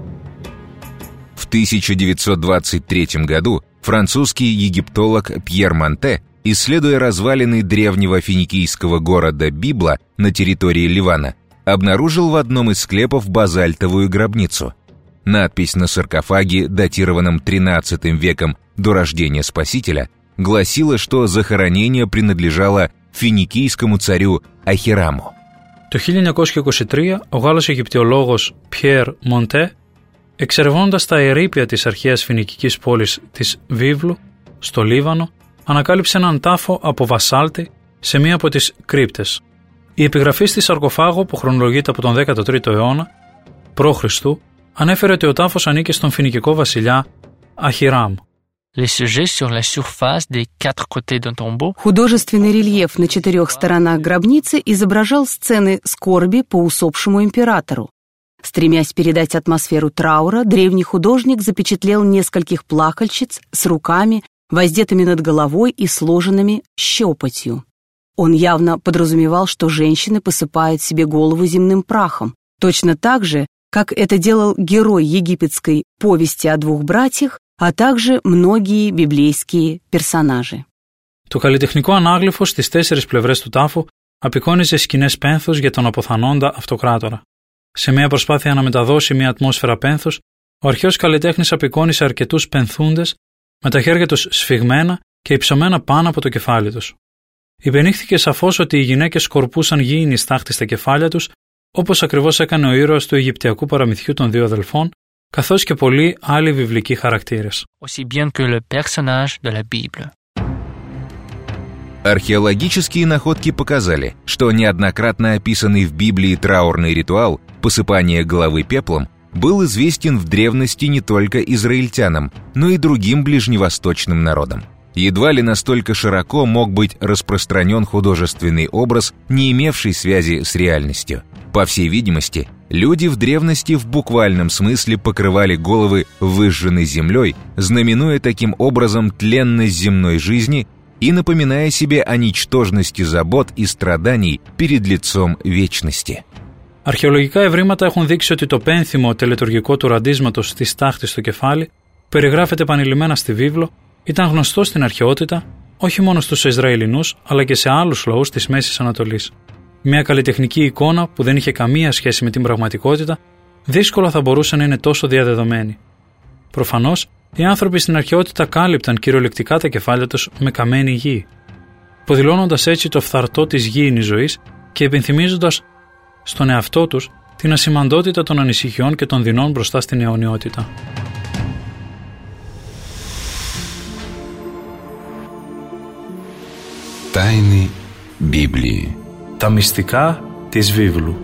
В тысяча девятьсот двадцать третьем году французский египтолог Пьер Монте, исследуя развалины древнего финикийского города Библа на территории Ливана, обнаружил в одном из склепов базальтовую гробницу. Надпись на саркофаге, датированном тринадцатым веком до рождения Спасителя, гласила, что захоронение принадлежало финикийскому царю Ахираму. Το χίλια εννιακόσια είκοσι τρία, ο Γάλλος Αιγυπτιολόγος Pierre Montet, εξερευνώντας τα ερείπια της αρχαίας φινικικής πόλης της Βίβλου, στο Λίβανο, ανακάλυψε έναν τάφο από βασάλτη σε μία από τις κρύπτες. Η επιγραφή στη σαρκοφάγο, που χρονολογείται από τον δέκατο τρίτο αιώνα π.Χ., ανέφερε ότι ο τάφος ανήκε στον φινικικό βασιλιά Αχιράμ. Les sujets sur la surface des quatre côtés d'un tombeau Художественный рельеф на четырех сторонах гробницы изображал сцены скорби по усопшему императору. Стремясь передать атмосферу траура, древний художник запечатлел нескольких плакальщиц с руками, воздетыми над головой и сложенными щепотью. Он явно подразумевал, что женщины посыпают себе голову земным прахом, точно так же, как это делал герой египетской повести о двух братьях, а также многие библейские персонажи. Το καλλιτεχνικό ανάγλυφο στις τέσσερις πλευρές του τάφου απεικόνιζε σκηνές πένθους για τον αποθανόντα αυτοκράτορα. Σε μια προσπάθεια να μεταδώσει μια ατμόσφαιρα πένθους, ο αρχαίος καλλιτέχνης απεικόνισε αρκετούς πενθούντες με τα χέρια τους σφιγμένα και υψωμένα πάνω από το κεφάλι τους. Υπενήχθηκε σαφώς ότι οι γυναίκες σκορπούσαν γήινη στάχτη στα κεφάλια τους, όπως ακριβώς έκανε ο ήρωας του Αιγυπτιακού παραμυθιού των δύο αδελφών, καθώς και πολλοί άλλοι βιβλικοί χαρακτήρες. aussi bien que le personnage de la Bible. Археологические находки показали, что неоднократно описанный в Библии траурный ритуал посыпания головы пеплом был известен в древности не только израильтянам, но и другим ближневосточным народам. Едва ли настолько широко мог быть распространен художественный образ, не имевший связи с реальностью. По всей видимости, люди в древности в буквальном смысле покрывали головы выжженной землей, знаменуя таким образом тленность земной жизни и напоминая себе о ничтожности забот и страданий перед лицом вечности. Αρχαιολογικά ευρήματα έχουν δείξει ότι το πένθυμο τελετουργικό του ραντίσματος στη στάχτη στο κεφάλι, περιγράφεται επανειλημμένα στη βίβλο, ήταν γνωστό στην αρχαιότητα όχι μόνο στους Ισραηλινούς αλλά και σε άλλους λαούς της Μέσης Ανατολής. Μια καλλιτεχνική εικόνα που δεν είχε καμία σχέση με την πραγματικότητα δύσκολα θα μπορούσε να είναι τόσο διαδεδομένη. Προφανώς, οι άνθρωποι στην αρχαιότητα κάλυπταν κυριολεκτικά τα κεφάλια τους με καμένη γη, υποδηλώνοντας έτσι το φθαρτό της γήινης ζωής και υπενθυμίζοντας στον εαυτό τους την ασημαντότητα των ανησυχιών και των δεινών μπροστά στην αιωνιότητα. Τάινοι Библии. Τα μυστικά της βίβλου.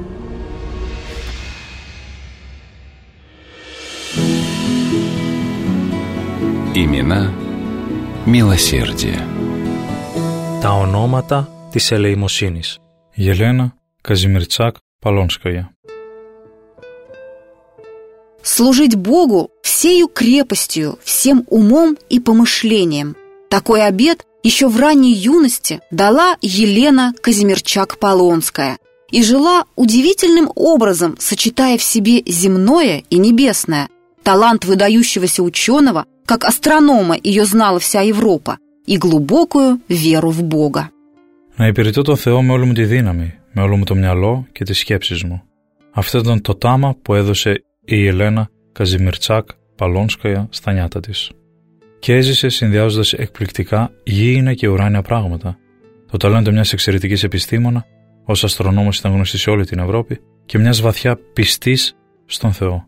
Имена милосердия. Τα ονόματα της ελεημοσύνης. Γελένα Казимирчак Полонская. Служить Богу всею крепостью, всем умом и помышлением. Такой обет еще в ранней юности дала Елена Казимирчак-Полонская и жила удивительным образом, сочетая в себе земное и небесное. Талант выдающегося ученого, как астронома ее знала вся Европа, и глубокую веру в Бога. Να υπηρετώ τον Θεό με όλη μου τη δύναμη, με όλο μου το μυαλό και τις σκέψεις μου. Αυτό ήταν το τάμα που έδωσε η Ελένα Καζιμιρτσάκ Παλόνσκαια στα νιάτα της. Και έζησε συνδυάζοντας εκπληκτικά γήινα και ουράνια πράγματα. Το ταλέντο μιας εξαιρετικής επιστήμονα, ως αστρονόμος ήταν γνωστή σε όλη την Ευρώπη, και μιας βαθιά πιστής στον Θεό.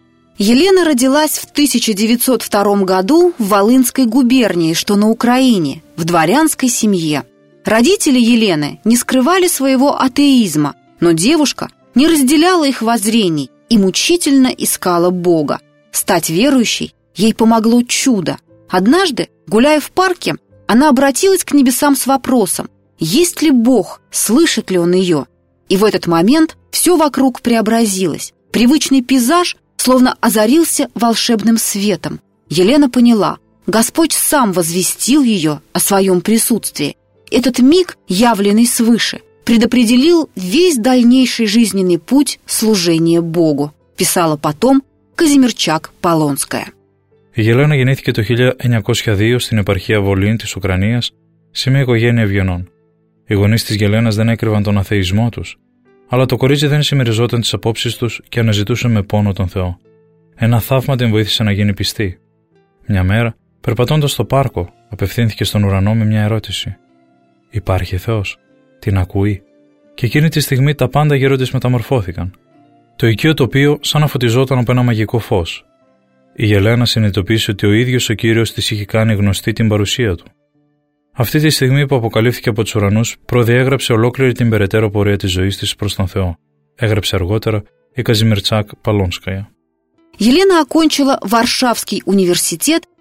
Елена родилась в тысяча девятьсот втором году в Волынской губернии, что на Украине, в дворянской семье. Родители Елены не скрывали своего атеизма, но девушка не разделяла их воззрений и мучительно искала Бога. Стать верующей ей помогло чудо. Однажды, гуляя в парке, она обратилась к небесам с вопросом: есть ли Бог, слышит ли он ее? И в этот момент все вокруг преобразилось. Привычный пейзаж словно озарился волшебным светом. Елена поняла, Господь сам возвестил ее о своем присутствии. Этот миг, явленный свыше, предопределил весь дальнейший жизненный путь служения Богу, писала потом Казимирчак-Полонская. Η Γελένα γεννήθηκε το χίλια εννιακόσια δύο στην επαρχία Βολίν της Ουκρανίας σε μια οικογένεια ευγενών. Οι γονείς της Γελένας δεν έκρυβαν τον αθεισμό τους, αλλά το κορίτσι δεν συμμεριζόταν τις απόψεις τους και αναζητούσε με πόνο τον Θεό. Ένα θαύμα την βοήθησε να γίνει πιστή. Μια μέρα, περπατώντας στο πάρκο, απευθύνθηκε στον ουρανό με μια ερώτηση. Υπάρχει Θεός? Την ακούει? Και εκείνη τη στιγμή τα πάντα γύρω της μεταμορφώθηκαν. Το οικείο τοπίο σαν να φωτιζόταν από ένα μαγικό φως. Η Γελένα συνειδητοποίησε ότι ο ίδιος ο Κύριος της είχε κάνει γνωστή την παρουσία του. Αυτή τη στιγμή που αποκαλύφθηκε από τους ουρανούς, προδιέγραψε ολόκληρη την περαιτέρω πορεία της ζωής της προς τον Θεό. Έγραψε αργότερα η Казимирчак Полонская. Елена окончила Варшавский университет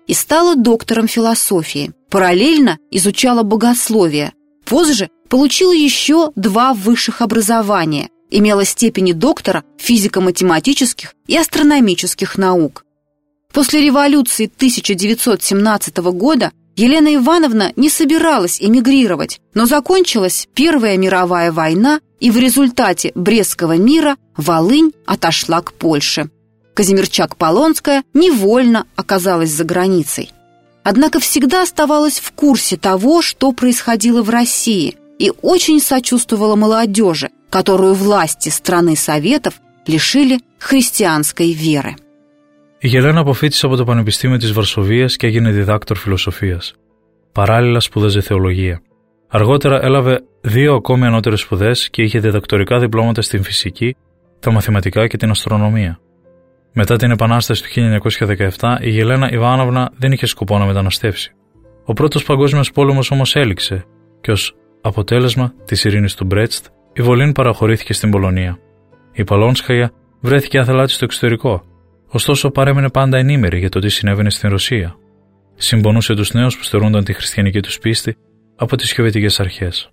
и стала доктором философии. Параллельно изучала богословие. Позже получила еще два высших образования. Имела степени доктора физико-математических и астрономических наук. После революции тысяча девятьсот семнадцатого года Елена Ивановна не собиралась эмигрировать, но закончилась Первая мировая война, и в результате Брестского мира Волынь отошла к Польше. Казимирчак-Полонская невольно оказалась за границей. Однако всегда оставалась в курсе того, что происходило в России, и очень сочувствовала молодежи, которую власти страны Советов лишили χριστιανской веры. Η Γελένα αποφοίτησε από το Πανεπιστήμιο της Βαρσοβίας και έγινε διδάκτορ φιλοσοφίας. Παράλληλα σπούδαζε θεολογία. Αργότερα έλαβε δύο ακόμη ανώτερες σπουδές και είχε διδακτορικά διπλώματα στην φυσική, τα μαθηματικά και την αστρονομία. Μετά την Επανάσταση του χίλια εννιακόσια δεκαεπτά, η Γελένα Ιβάνοβνα δεν είχε σκοπό να μεταναστεύσει. Ο Πρώτος Παγκόσμιος Πόλεμος όμως έληξε και ως αποτέλεσμα της ειρήνης του Μπρέτστ, η Βολίν παραχωρήθηκε στην Πολωνία. Η Πολόνσκαγια βρέθηκε άθελάτη στο εξωτερικό, ωστόσο παρέμεινε πάντα ενήμερη για το τι συνέβαινε στην Ρωσία. Συμπονούσε τους νέους που στερούνταν τη χριστιανική τους πίστη από τις σοβιετικές αρχές.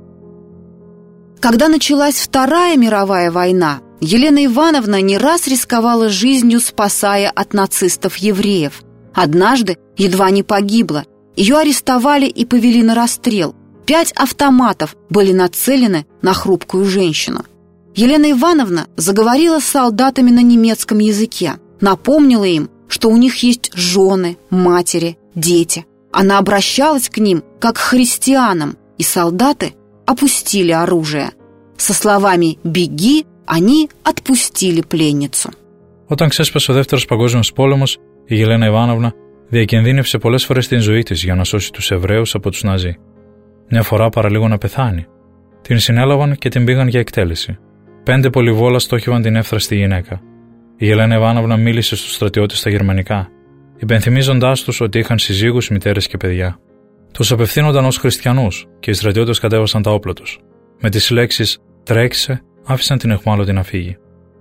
Когда началась Вторая мировая война, Елена Ивановна не раз рисковала жизнью, спасая от нацистов евреев. Однажды едва не погибла. Ее арестовали и повели на расстрел. Пять автоматов были нацелены на хрупкую женщину. Елена Ивановна заговорила с солдатами на немецком языке, напомнила им, что у них есть жены, матери, дети. Она обращалась к ним как к христианам, и солдаты опустили оружие. Со словами «беги» они отпустили пленницу. Όταν ξέσπασε ο Δεύτερος Παγκόσμιος Πόλεμος, η Γελένα Ιβάνοβνα διακινδύνευσε πολλές φορές την ζωή της για να σώσει τους Εβραίους από τους Ναζί. Μια φορά παραλίγο να πεθάνει. Την συνέλαβαν και την πήγαν για εκτέλεση. Πέντε πολυβόλα στόχευαν την εύθραστη γυναίκα. Η Γελένα Ιβάνοβνα μίλησε στους στρατιώτες στα γερμανικά, υπενθυμίζοντάς τους ότι είχαν συζύγους, μητέρες και παιδιά. Τους απευθύνονταν ως χριστιανούς και οι στρατιώτες κατέβασαν τα όπλα τους. Με τις λέξεις «τρέξε» άφησαν την αιχμάλωτη να φύγει.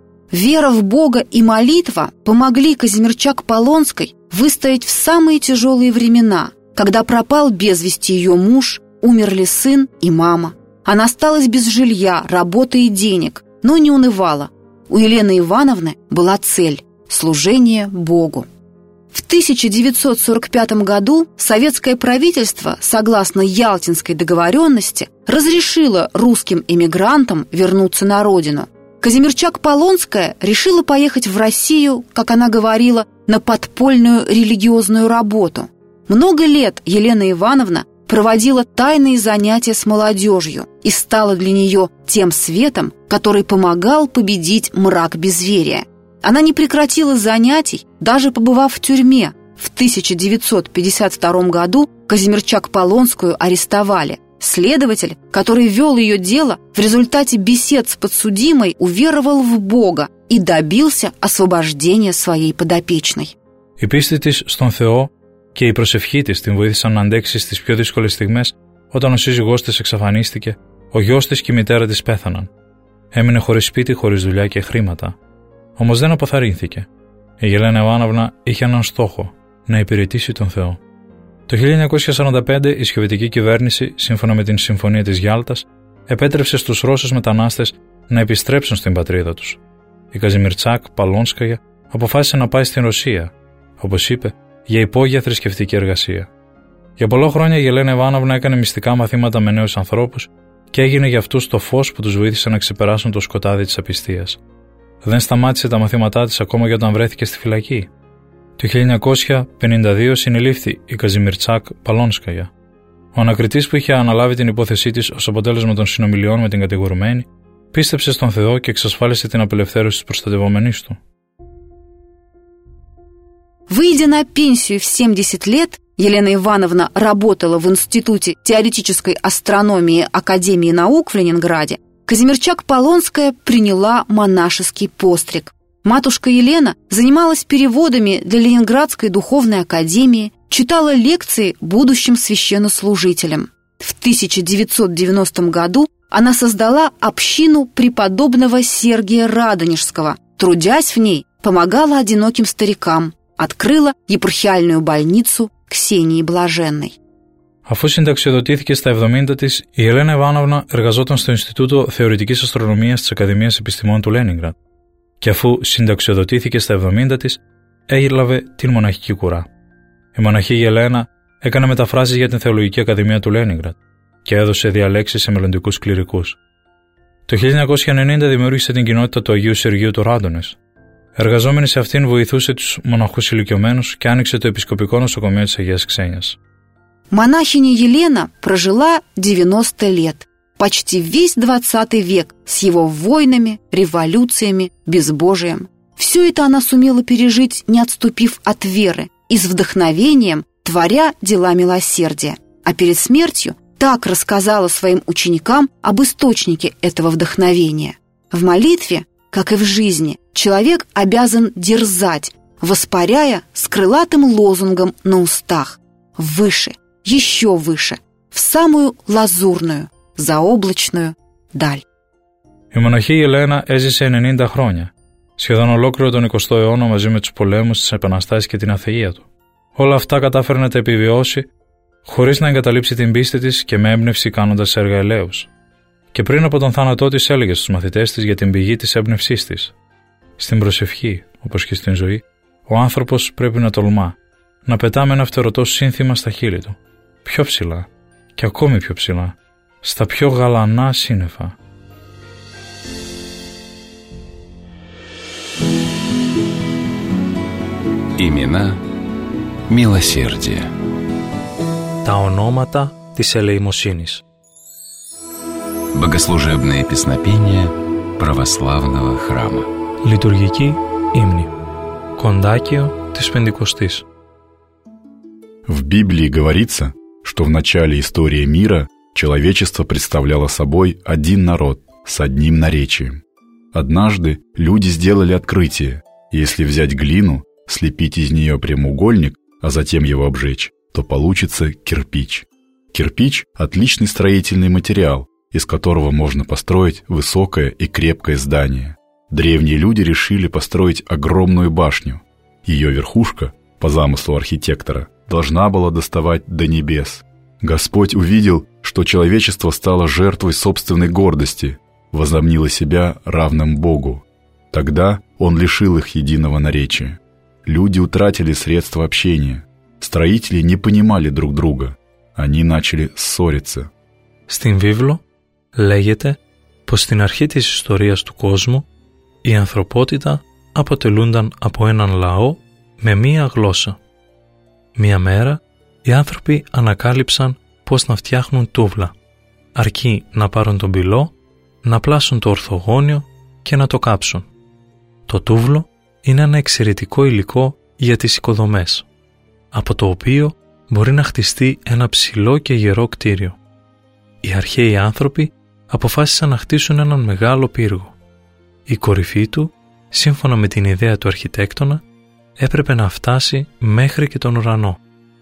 Вера в Бога и молитва помогли Казимирчак-Полонской выстоять в самые тяжелые времена, когда пропал без вести ее муж, умерли сын и мама. Она осталась без жилья, работы и денег, но не унывала. У Елены Ивановны была цель – служение Богу. В тысяча девятьсот сорок пятом году советское правительство, согласно Ялтинской договоренности, разрешило русским эмигрантам вернуться на родину. Казимирчак-Полонская решила поехать в Россию, как она говорила, на подпольную религиозную работу. Много лет Елена Ивановна проводила тайные занятия с молодежью и стала для нее тем светом, который помогал победить мрак безверия. Она не прекратила занятий, даже побывав в тюрьме. В тысяча девятьсот пятьдесят втором году Казимирчак-Полонскую арестовали. Следователь, который вел ее дело, в результате бесед с подсудимой уверовал в Бога и добился освобождения своей подопечной. Η πίστη της στον Θεό και η προσευχή της την βοήθησαν να αντέξει στις πιο δύσκολες στιγμές όταν ο σύζυγός της εξαφανίστηκε, ο γιος της και η μητέρα της πέθαναν. Έμεινε χωρίς σπίτι, χωρίς δουλειά και χρήματα. Όμως δεν αποθαρρύνθηκε. Η Γελένα Ιβάνοβνα είχε έναν στόχο, να υπηρετήσει τον Θεό. Το χίλια εννιακόσια σαράντα πέντε η σοβιετική κυβέρνηση, σύμφωνα με την Συμφωνία της Γιάλτας, επέτρεψε στους Ρώσους μετανάστες να επιστρέψουν στην πατρίδα τους. Η Казимирчак-Полонская αποφάσισε να πάει στην Ρωσία, όπως είπε, για υπόγεια θρησκευτική εργασία. Για πολλά χρόνια η Γελένα Ιβάνοβνα έκανε μυστικά μαθήματα με νέους ανθρώπους και έγινε για αυτούς το φως που τους βοήθησε να ξεπεράσουν το σκοτάδι της απιστίας. Δεν σταμάτησε τα μαθήματά της ακόμα και όταν βρέθηκε στη φυλακή. Το χίλια εννιακόσια πενήντα δύο συνελήφθη η Казимирчак-Полонская. Ο ανακριτής που είχε αναλάβει την υπόθεσή της ως αποτέλεσμα των συνομιλιών με την κατηγορουμένη, πίστεψε στον Θεό και εξασφάλισε την απελευθέρωση της προστατευόμενης του. Выйдя на пенсию в семьдесят лет, Елена Ивановна работала в Институте теоретической астрономии Академии наук в Ленинграде. Казимирчак-Полонская приняла монашеский постриг. Матушка Елена занималась переводами для Ленинградской духовной академии, читала лекции будущим священнослужителям. В тысяча девятьсот девяностом году она создала общину преподобного Сергия Радонежского. Трудясь в ней, помогала одиноким старикам, открыла епархиальную больницу Ксении Блаженной. Αφού συνταξιοδοτήθηκε στα εβδομήντα της, η Ελένα Ιβάνοβνα εργαζόταν στο Ινστιτούτο Θεωρητικής Αστρονομίας της Ακαδημίας Επιστημών του Λένινγκραντ και αφού συνταξιοδοτήθηκε στα εβδομήντα της, έλαβε την μοναχική κουρά. Η μοναχή Ελένα έκανε μεταφράσεις για την Θεολογική Ακαδημία του Λένινγκραντ και έδωσε διαλέξεις σε μελλοντικούς κληρικούς. Το χίλια εννιακόσια ενενήντα δημιούργησε την κοινότητα του Αγίου Σεργίου του Ράντονες. Εργαζόμενη σε αυτήν, βοηθούσε τους μοναχούς ηλικιωμένους και άνοιξε το Επισκοπικό Νοσοκομείο της Αγίας Ξένιας. Монахиня Елена прожила девяносто лет, почти весь двадцатый век с его войнами, революциями, безбожием. Все это она сумела пережить, не отступив от веры, и с вдохновением, творя дела милосердия. А перед смертью так рассказала своим ученикам об источнике этого вдохновения. В молитве, как и в жизни, человек обязан дерзать, воспаряя с крылатым лозунгом на устах: «Выше, еще выше, в самую лазурную, заоблачную даль». Η μοναχή Ελένα έζησε ενενήντα χρόνια, σχεδόν ολόκληρο τον εικοστό αιώνα μαζί με τους πολέμους, τις επαναστάσεις και την αθεεία του. Όλα αυτά κατάφερε να τα επιβιώσει χωρίς να εγκαταλείψει την πίστη της και με έμπνευση κάνοντας έργα ελέους. Και πριν από τον θάνατό της έλεγε στους μαθητές της για την πηγή της έμπνευσής της. Στην προσευχή, όπως και στην ζωή, ο άνθρωπος πρέπει να τολμά, να πετά με ένα φτερωτό σύνθημα στα χείλη του, πιο ψηλά και ακόμη πιο ψηλά, στα πιο γαλανά σύννεφα. Имена μилосердия. Τα ονόματα της ελεημοσύνης. Богослужебное песнопение православного храма. Λειτουργική ύμνη. Κοντάκιο της Πεντηκοστής. В Библии говорится, что в начале истории мира человечество представляло собой один народ с одним наречием. Однажды люди сделали открытие: если взять глину, слепить из нее прямоугольник, а затем его обжечь, то получится кирпич. Кирпич – отличный строительный материал, из которого можно построить высокое и крепкое здание. Древние люди решили построить огромную башню. Ее верхушка, по замыслу архитектора, должна была доставать до небес. Господь увидел, что человечество стало жертвой собственной гордости, возомнило себя равным Богу. Тогда Он лишил их единого наречия. Люди утратили средства общения. Στροители не понимали друг друга. Они начали ссориться. Στην βίβλο λέγεται πως στην αρχή της ιστορίας του κόσμου η ανθρωπότητα αποτελούνταν από έναν λαό με μία γλώσσα. Μία μέρα οι άνθρωποι ανακάλυψαν πώς να φτιάχνουν τούβλα, αρκεί να πάρουν τον πυλό, να πλάσουν το ορθογώνιο και να το κάψουν. Το τούβλο είναι ένα εξαιρετικό υλικό για τις οικοδομές, από το οποίο μπορεί να χτιστεί ένα ψηλό και γερό κτίριο. Οι αρχαίοι άνθρωποι αποφάσισαν να χτίσουν έναν μεγάλο πύργο. Η κορυφή του, σύμφωνα με την ιδέα του αρχιτέκτονα, έπρεπε να φτάσει μέχρι και τον ουρανό.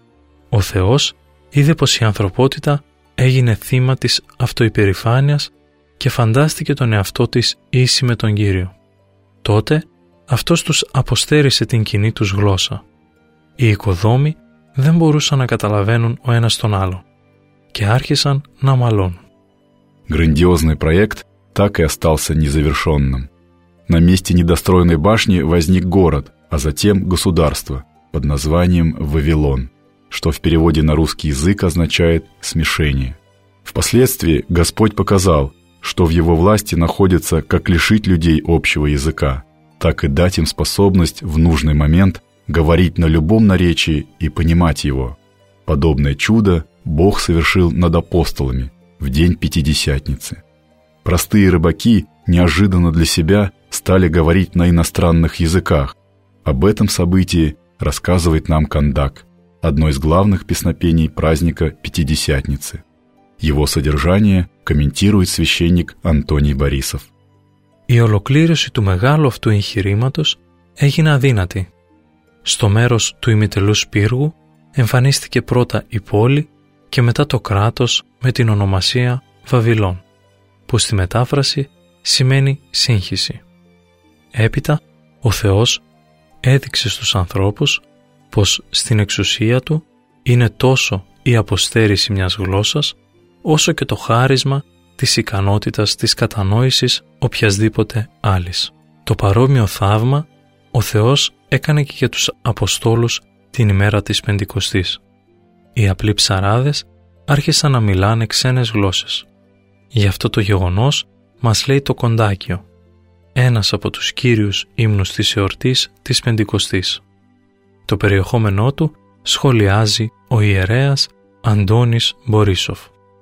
Ο Θεός είδε πως η ανθρωπότητα έγινε θύμα της αυτοϊπερηφάνειας και φαντάστηκε τον εαυτό της ίση με τον Κύριο. Τότε αυτός τους αποστέρισε την κοινή τους γλώσσα. Οι οικοδόμοι δεν μπορούσαν να καταλαβαίνουν ο ένας τον άλλον και άρχισαν να μαλώνουν. Грандиозный проект так и остался незавершенным. На месте недостроенной башни возник город, а затем государство под названием Вавилон, что в переводе на русский язык означает «смешение». Впоследствии Господь показал, что в Его власти находится как лишить людей общего языка, так и дать им способность в нужный момент говорить на любом наречии и понимать его. Подобное чудо Бог совершил над апостолами в день Пятидесятницы. Простые рыбаки неожиданно для себя стали говорить на иностранных языках. Об этом событии рассказывает нам Кандак, одно из главных песнопений праздника Пятидесятницы. Его содержание комментирует священник Антоний Борисов. Η ολοκλήρωση του μεγάλου αυτού εγχειρήματος έγινε αδύνατη. Στο μέρος του ημιτελούς πύργου εμφανίστηκε πρώτα η πόλη και μετά το κράτος με την ονομασία Βαβυλών, που στη μετάφραση σημαίνει σύγχυση. Έπειτα ο Θεός έδειξε στους ανθρώπους πως στην εξουσία του είναι τόσο η αποστέρηση μιας γλώσσας, όσο και το χάρισμα της ικανότητας της κατανόησης οποιασδήποτε άλλης. Το παρόμοιο θαύμα ο Θεός έκανε και για τους Αποστόλους την ημέρα της Πεντηκοστής. Οι απλοί ψαράδες άρχισαν να μιλάνε ξένες γλώσσες. Γι' αυτό το γεγονός μας λέει το κοντάκιο, ένας από τους κύριους ύμνους της εορτής της Πεντηκοστής. Το περιεχόμενό του σχολιάζει ο ιερέας Антонис Борисов.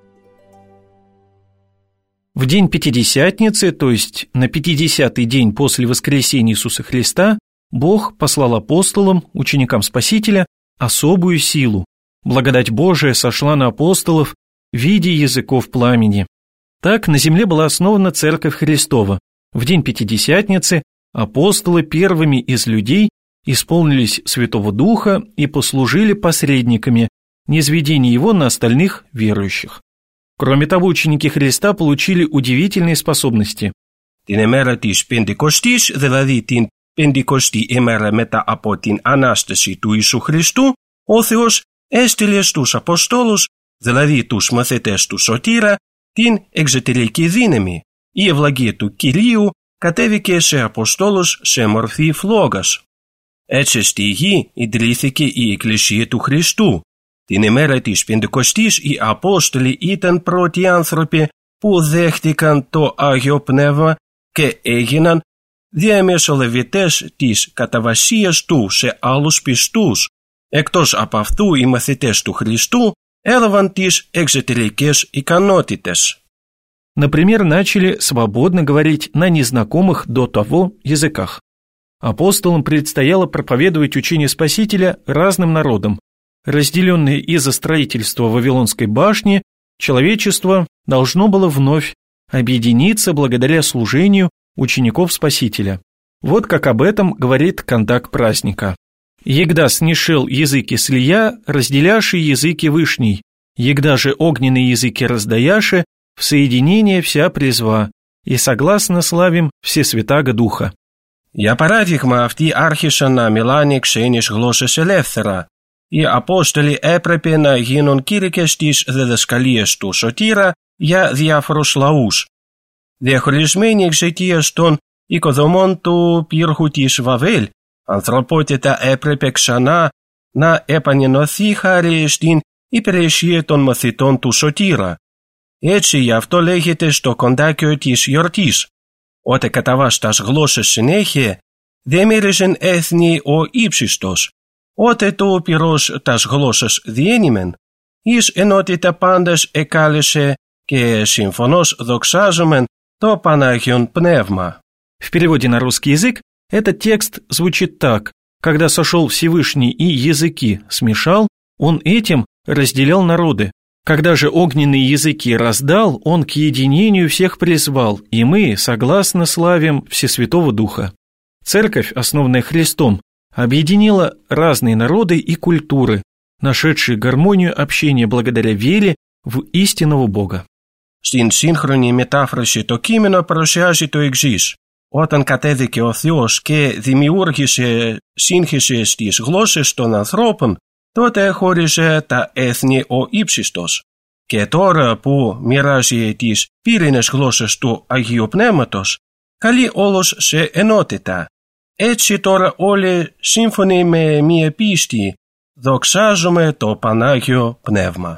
В день Пятидесятницы, то есть на пятидесятый день после воскресения Иисуса Христа, Бог послал апостолам, ученикам Спасителя, особую силу. Благодать Божия сошла на апостолов в виде языков пламени. Так на земле была основана Церковь Христова. В день Пятидесятницы апостолы первыми из людей исполнились Святого Духа и послужили посредниками, низведения его на остальных верующих. Кроме того, ученики Христа получили удивительные способности. Την ημέρα της Πεντηκοστής, δηλαδή την πεντηκοστή ημέρα μετά από την Ανάσταση του Ιησού Χριστού, ο Θεός έστειλε στους Αποστόλους, δηλαδή τους μαθητές του Σωτήρα, την εξωτερική δύναμη. Η ευλογία του Κυρίου κατέβηκε σε Αποστόλους σε μορφή φλόγας. Έτσι στη γη ιδρύθηκε η Εκκλησία του Χριστού. Την ημέρα της Πεντηκοστής οι Απόστολοι ήταν πρώτοι άνθρωποι που δέχτηκαν το Άγιο Πνεύμα και έγιναν διαμεσολαβητές της καταβασίας του σε άλλους πιστούς. Εκτός από αυτού οι μαθητές του Χριστού έλαβαν τις εξωτερικές ικανότητες. Например, начали свободно говорить на незнакомых до того языках. Апостолам предстояло проповедовать учение Спасителя разным народам. Разделенное из-за строительства Вавилонской башни, человечество должно было вновь объединиться благодаря служению учеников Спасителя. Вот как об этом говорит кондак праздника. «Егда снишел языки слия, разделяши языки вышней, егда же огненные языки раздаяши, в соединение вся призва, и согласно славим Всесвятаго Духа». Για παράδειγμα, αυτοί άρχισαν να μιλάνε ξένες γλώσσες ελεύθερα. Οι Απόστολοι έπρεπε να γίνουν κήρυκες της διδασκαλίας του Σωτήρα για διάφορους λαούς. Διαχωρισμένοι εξαιτίας των οικοδομών του πύργου της Βαβέλ, ανθρωπότητα έπρεπε ξανά να επανενωθεί χάρη στην υπηρεσία των μαθητών του Σωτήρα. Έτσι γι' αυτό λέγεται στο κοντάκιο της γιορτής. Όταν καταβάστας γλώσσες συνέχεια, διαμέριζεν έθνη ο ύψιστος. Όταν το πυρός τας γλώσσας διένυμεν, εις ενότητα πάντας εκάλεσε και συμφωνώς δοξάζομεν το Πανάγιον Πνεύμα. В переводе на русский язык этот текст звучит так: «Когда сошел Всевышний и языки смешал, он этим разделял народы. Когда же огненные языки раздал, он к единению всех призвал, и мы согласно славим Всесвятого Духа». Церковь, основанная Христом, объединила разные народы и культуры, нашедшие гармонию общения благодаря вере в истинного Бога. Στην σύγχρονη μετάφραση το κείμενο παρουσιάζει το εξής. Όταν κατέβηκε ο Θεός και δημιούργησε σύγχυση στις γλώσσες των ανθρώπων, τότε χώρισε τα έθνη ο ύψιστος. Και τώρα που μοιράζει τις πύρινες γλώσσες του Αγίου Πνεύματος, καλεί όλους σε ενότητα. Έτσι τώρα όλοι σύμφωνοι με μία πίστη δοξάζουμε το Πανάγιο Πνεύμα.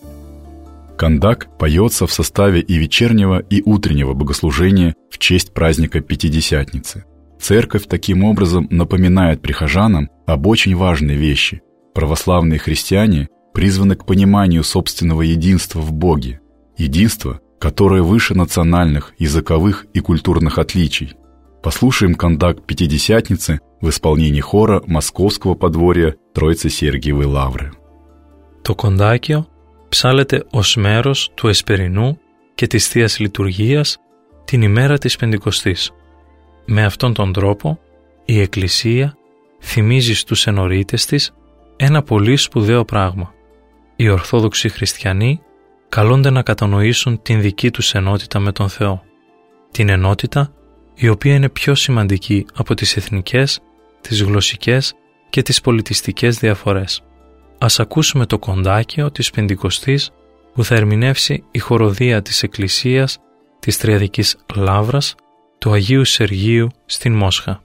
Кондак поется в составе и вечернего, и утреннего богослужения в честь праздника Пятидесятницы. Церковь таким образом напоминает прихожанам об очень важной вещи. Православные христиане призваны к пониманию собственного единства в Боге, единства, которое выше национальных, языковых и культурных отличий. Послушаем кондак Пятидесятницы в исполнении хора Московского подворья Троицы Сергиевой Лавры. Το κοντάκιο ψάλλεται ως μέρος του εσπερινού και της Θείας Λειτουργίας την ημέρα της Πεντηκοστής. Με αυτόν τον τρόπο η Εκκλησία θυμίζει στους ενορίτες της ένα πολύ σπουδαίο πράγμα. Οι Ορθόδοξοι Χριστιανοί καλούνται να κατανοήσουν την δική τους ενότητα με τον Θεό. Την ενότητα η οποία είναι πιο σημαντική από τις εθνικές, τις γλωσσικές και τις πολιτιστικές διαφορές. Ας ακούσουμε το κοντάκιο της Πεντηκοστής που θα ερμηνεύσει η χοροδία της Εκκλησίας της Τριαδικής Λαύρας του Αγίου Σεργίου στην Μόσχα.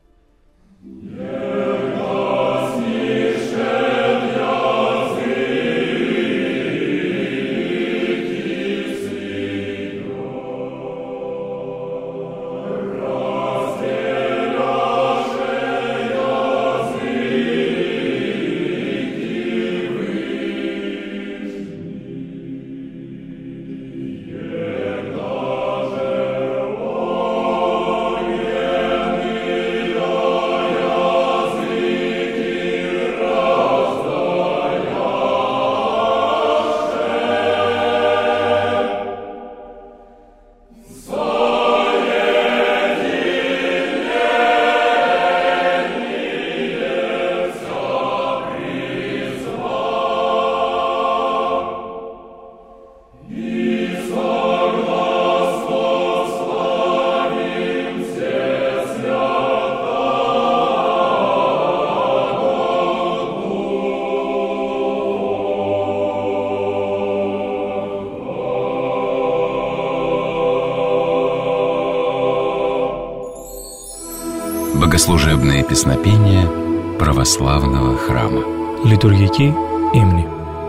Богослужебное песнопение православного храма. Литургική ύμνη.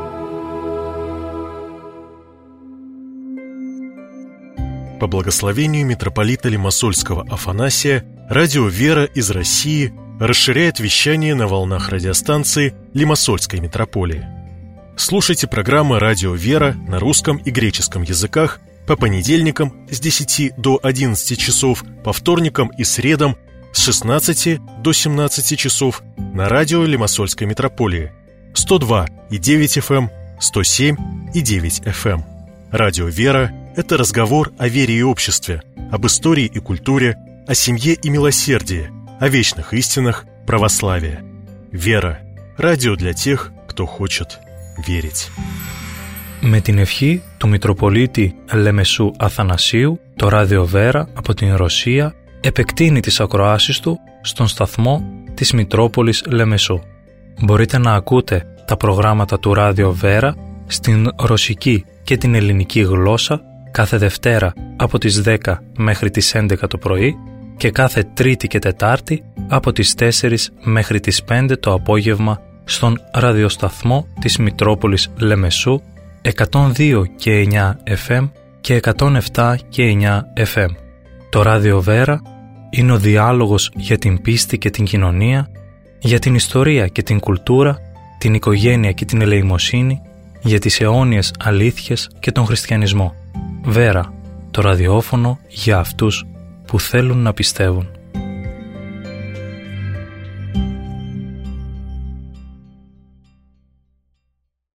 По благословению митрополита Лимассольского Афанасия, радио «Вера» из России расширяет вещание на волнах радиостанции Лимассольской митрополии. Слушайте программы «Радио «Вера» на русском и греческом языках по понедельникам с десяти до одиннадцати часов, по вторникам и средам с шестнадцати до семнадцати часов на радио Лимассольской митрополии сто два и девять эф эм, сто семь и девять эф эм. Радио «Вера» — это разговор о вере и обществе, об истории и культуре, о семье и милосердии, о вечных истинах православия. «Вера» — радио для тех, кто хочет верить. Με την ευχή του Μητροπολίτη Λεμεσού Αθανασίου, το ράδιο Βέρα από την Ρωσία επεκτείνει τις ακροάσεις του στον σταθμό της Μητρόπολης Λεμεσού. Μπορείτε να ακούτε τα προγράμματα του ράδιο Βέρα στην ρωσική και την ελληνική γλώσσα κάθε Δευτέρα από τις δέκα μέχρι τις έντεκα το πρωί και κάθε Τρίτη και Τετάρτη από τις τέσσερις μέχρι τις πέντε το απόγευμα στον ραδιοσταθμό της Μητρόπολης Λεμεσού εκατόν δύο και εννιά εφ εμ και εκατόν επτά και εννιά εφ εμ. Το ράδιο Βέρα είναι ο διάλογος για την πίστη και την κοινωνία, για την ιστορία και την κουλτούρα, την οικογένεια και την ελεημοσύνη, για τις αιώνιες αλήθειες και τον χριστιανισμό. Βέρα, το ραδιόφωνο για αυτούς που θέλουν να πιστεύουν.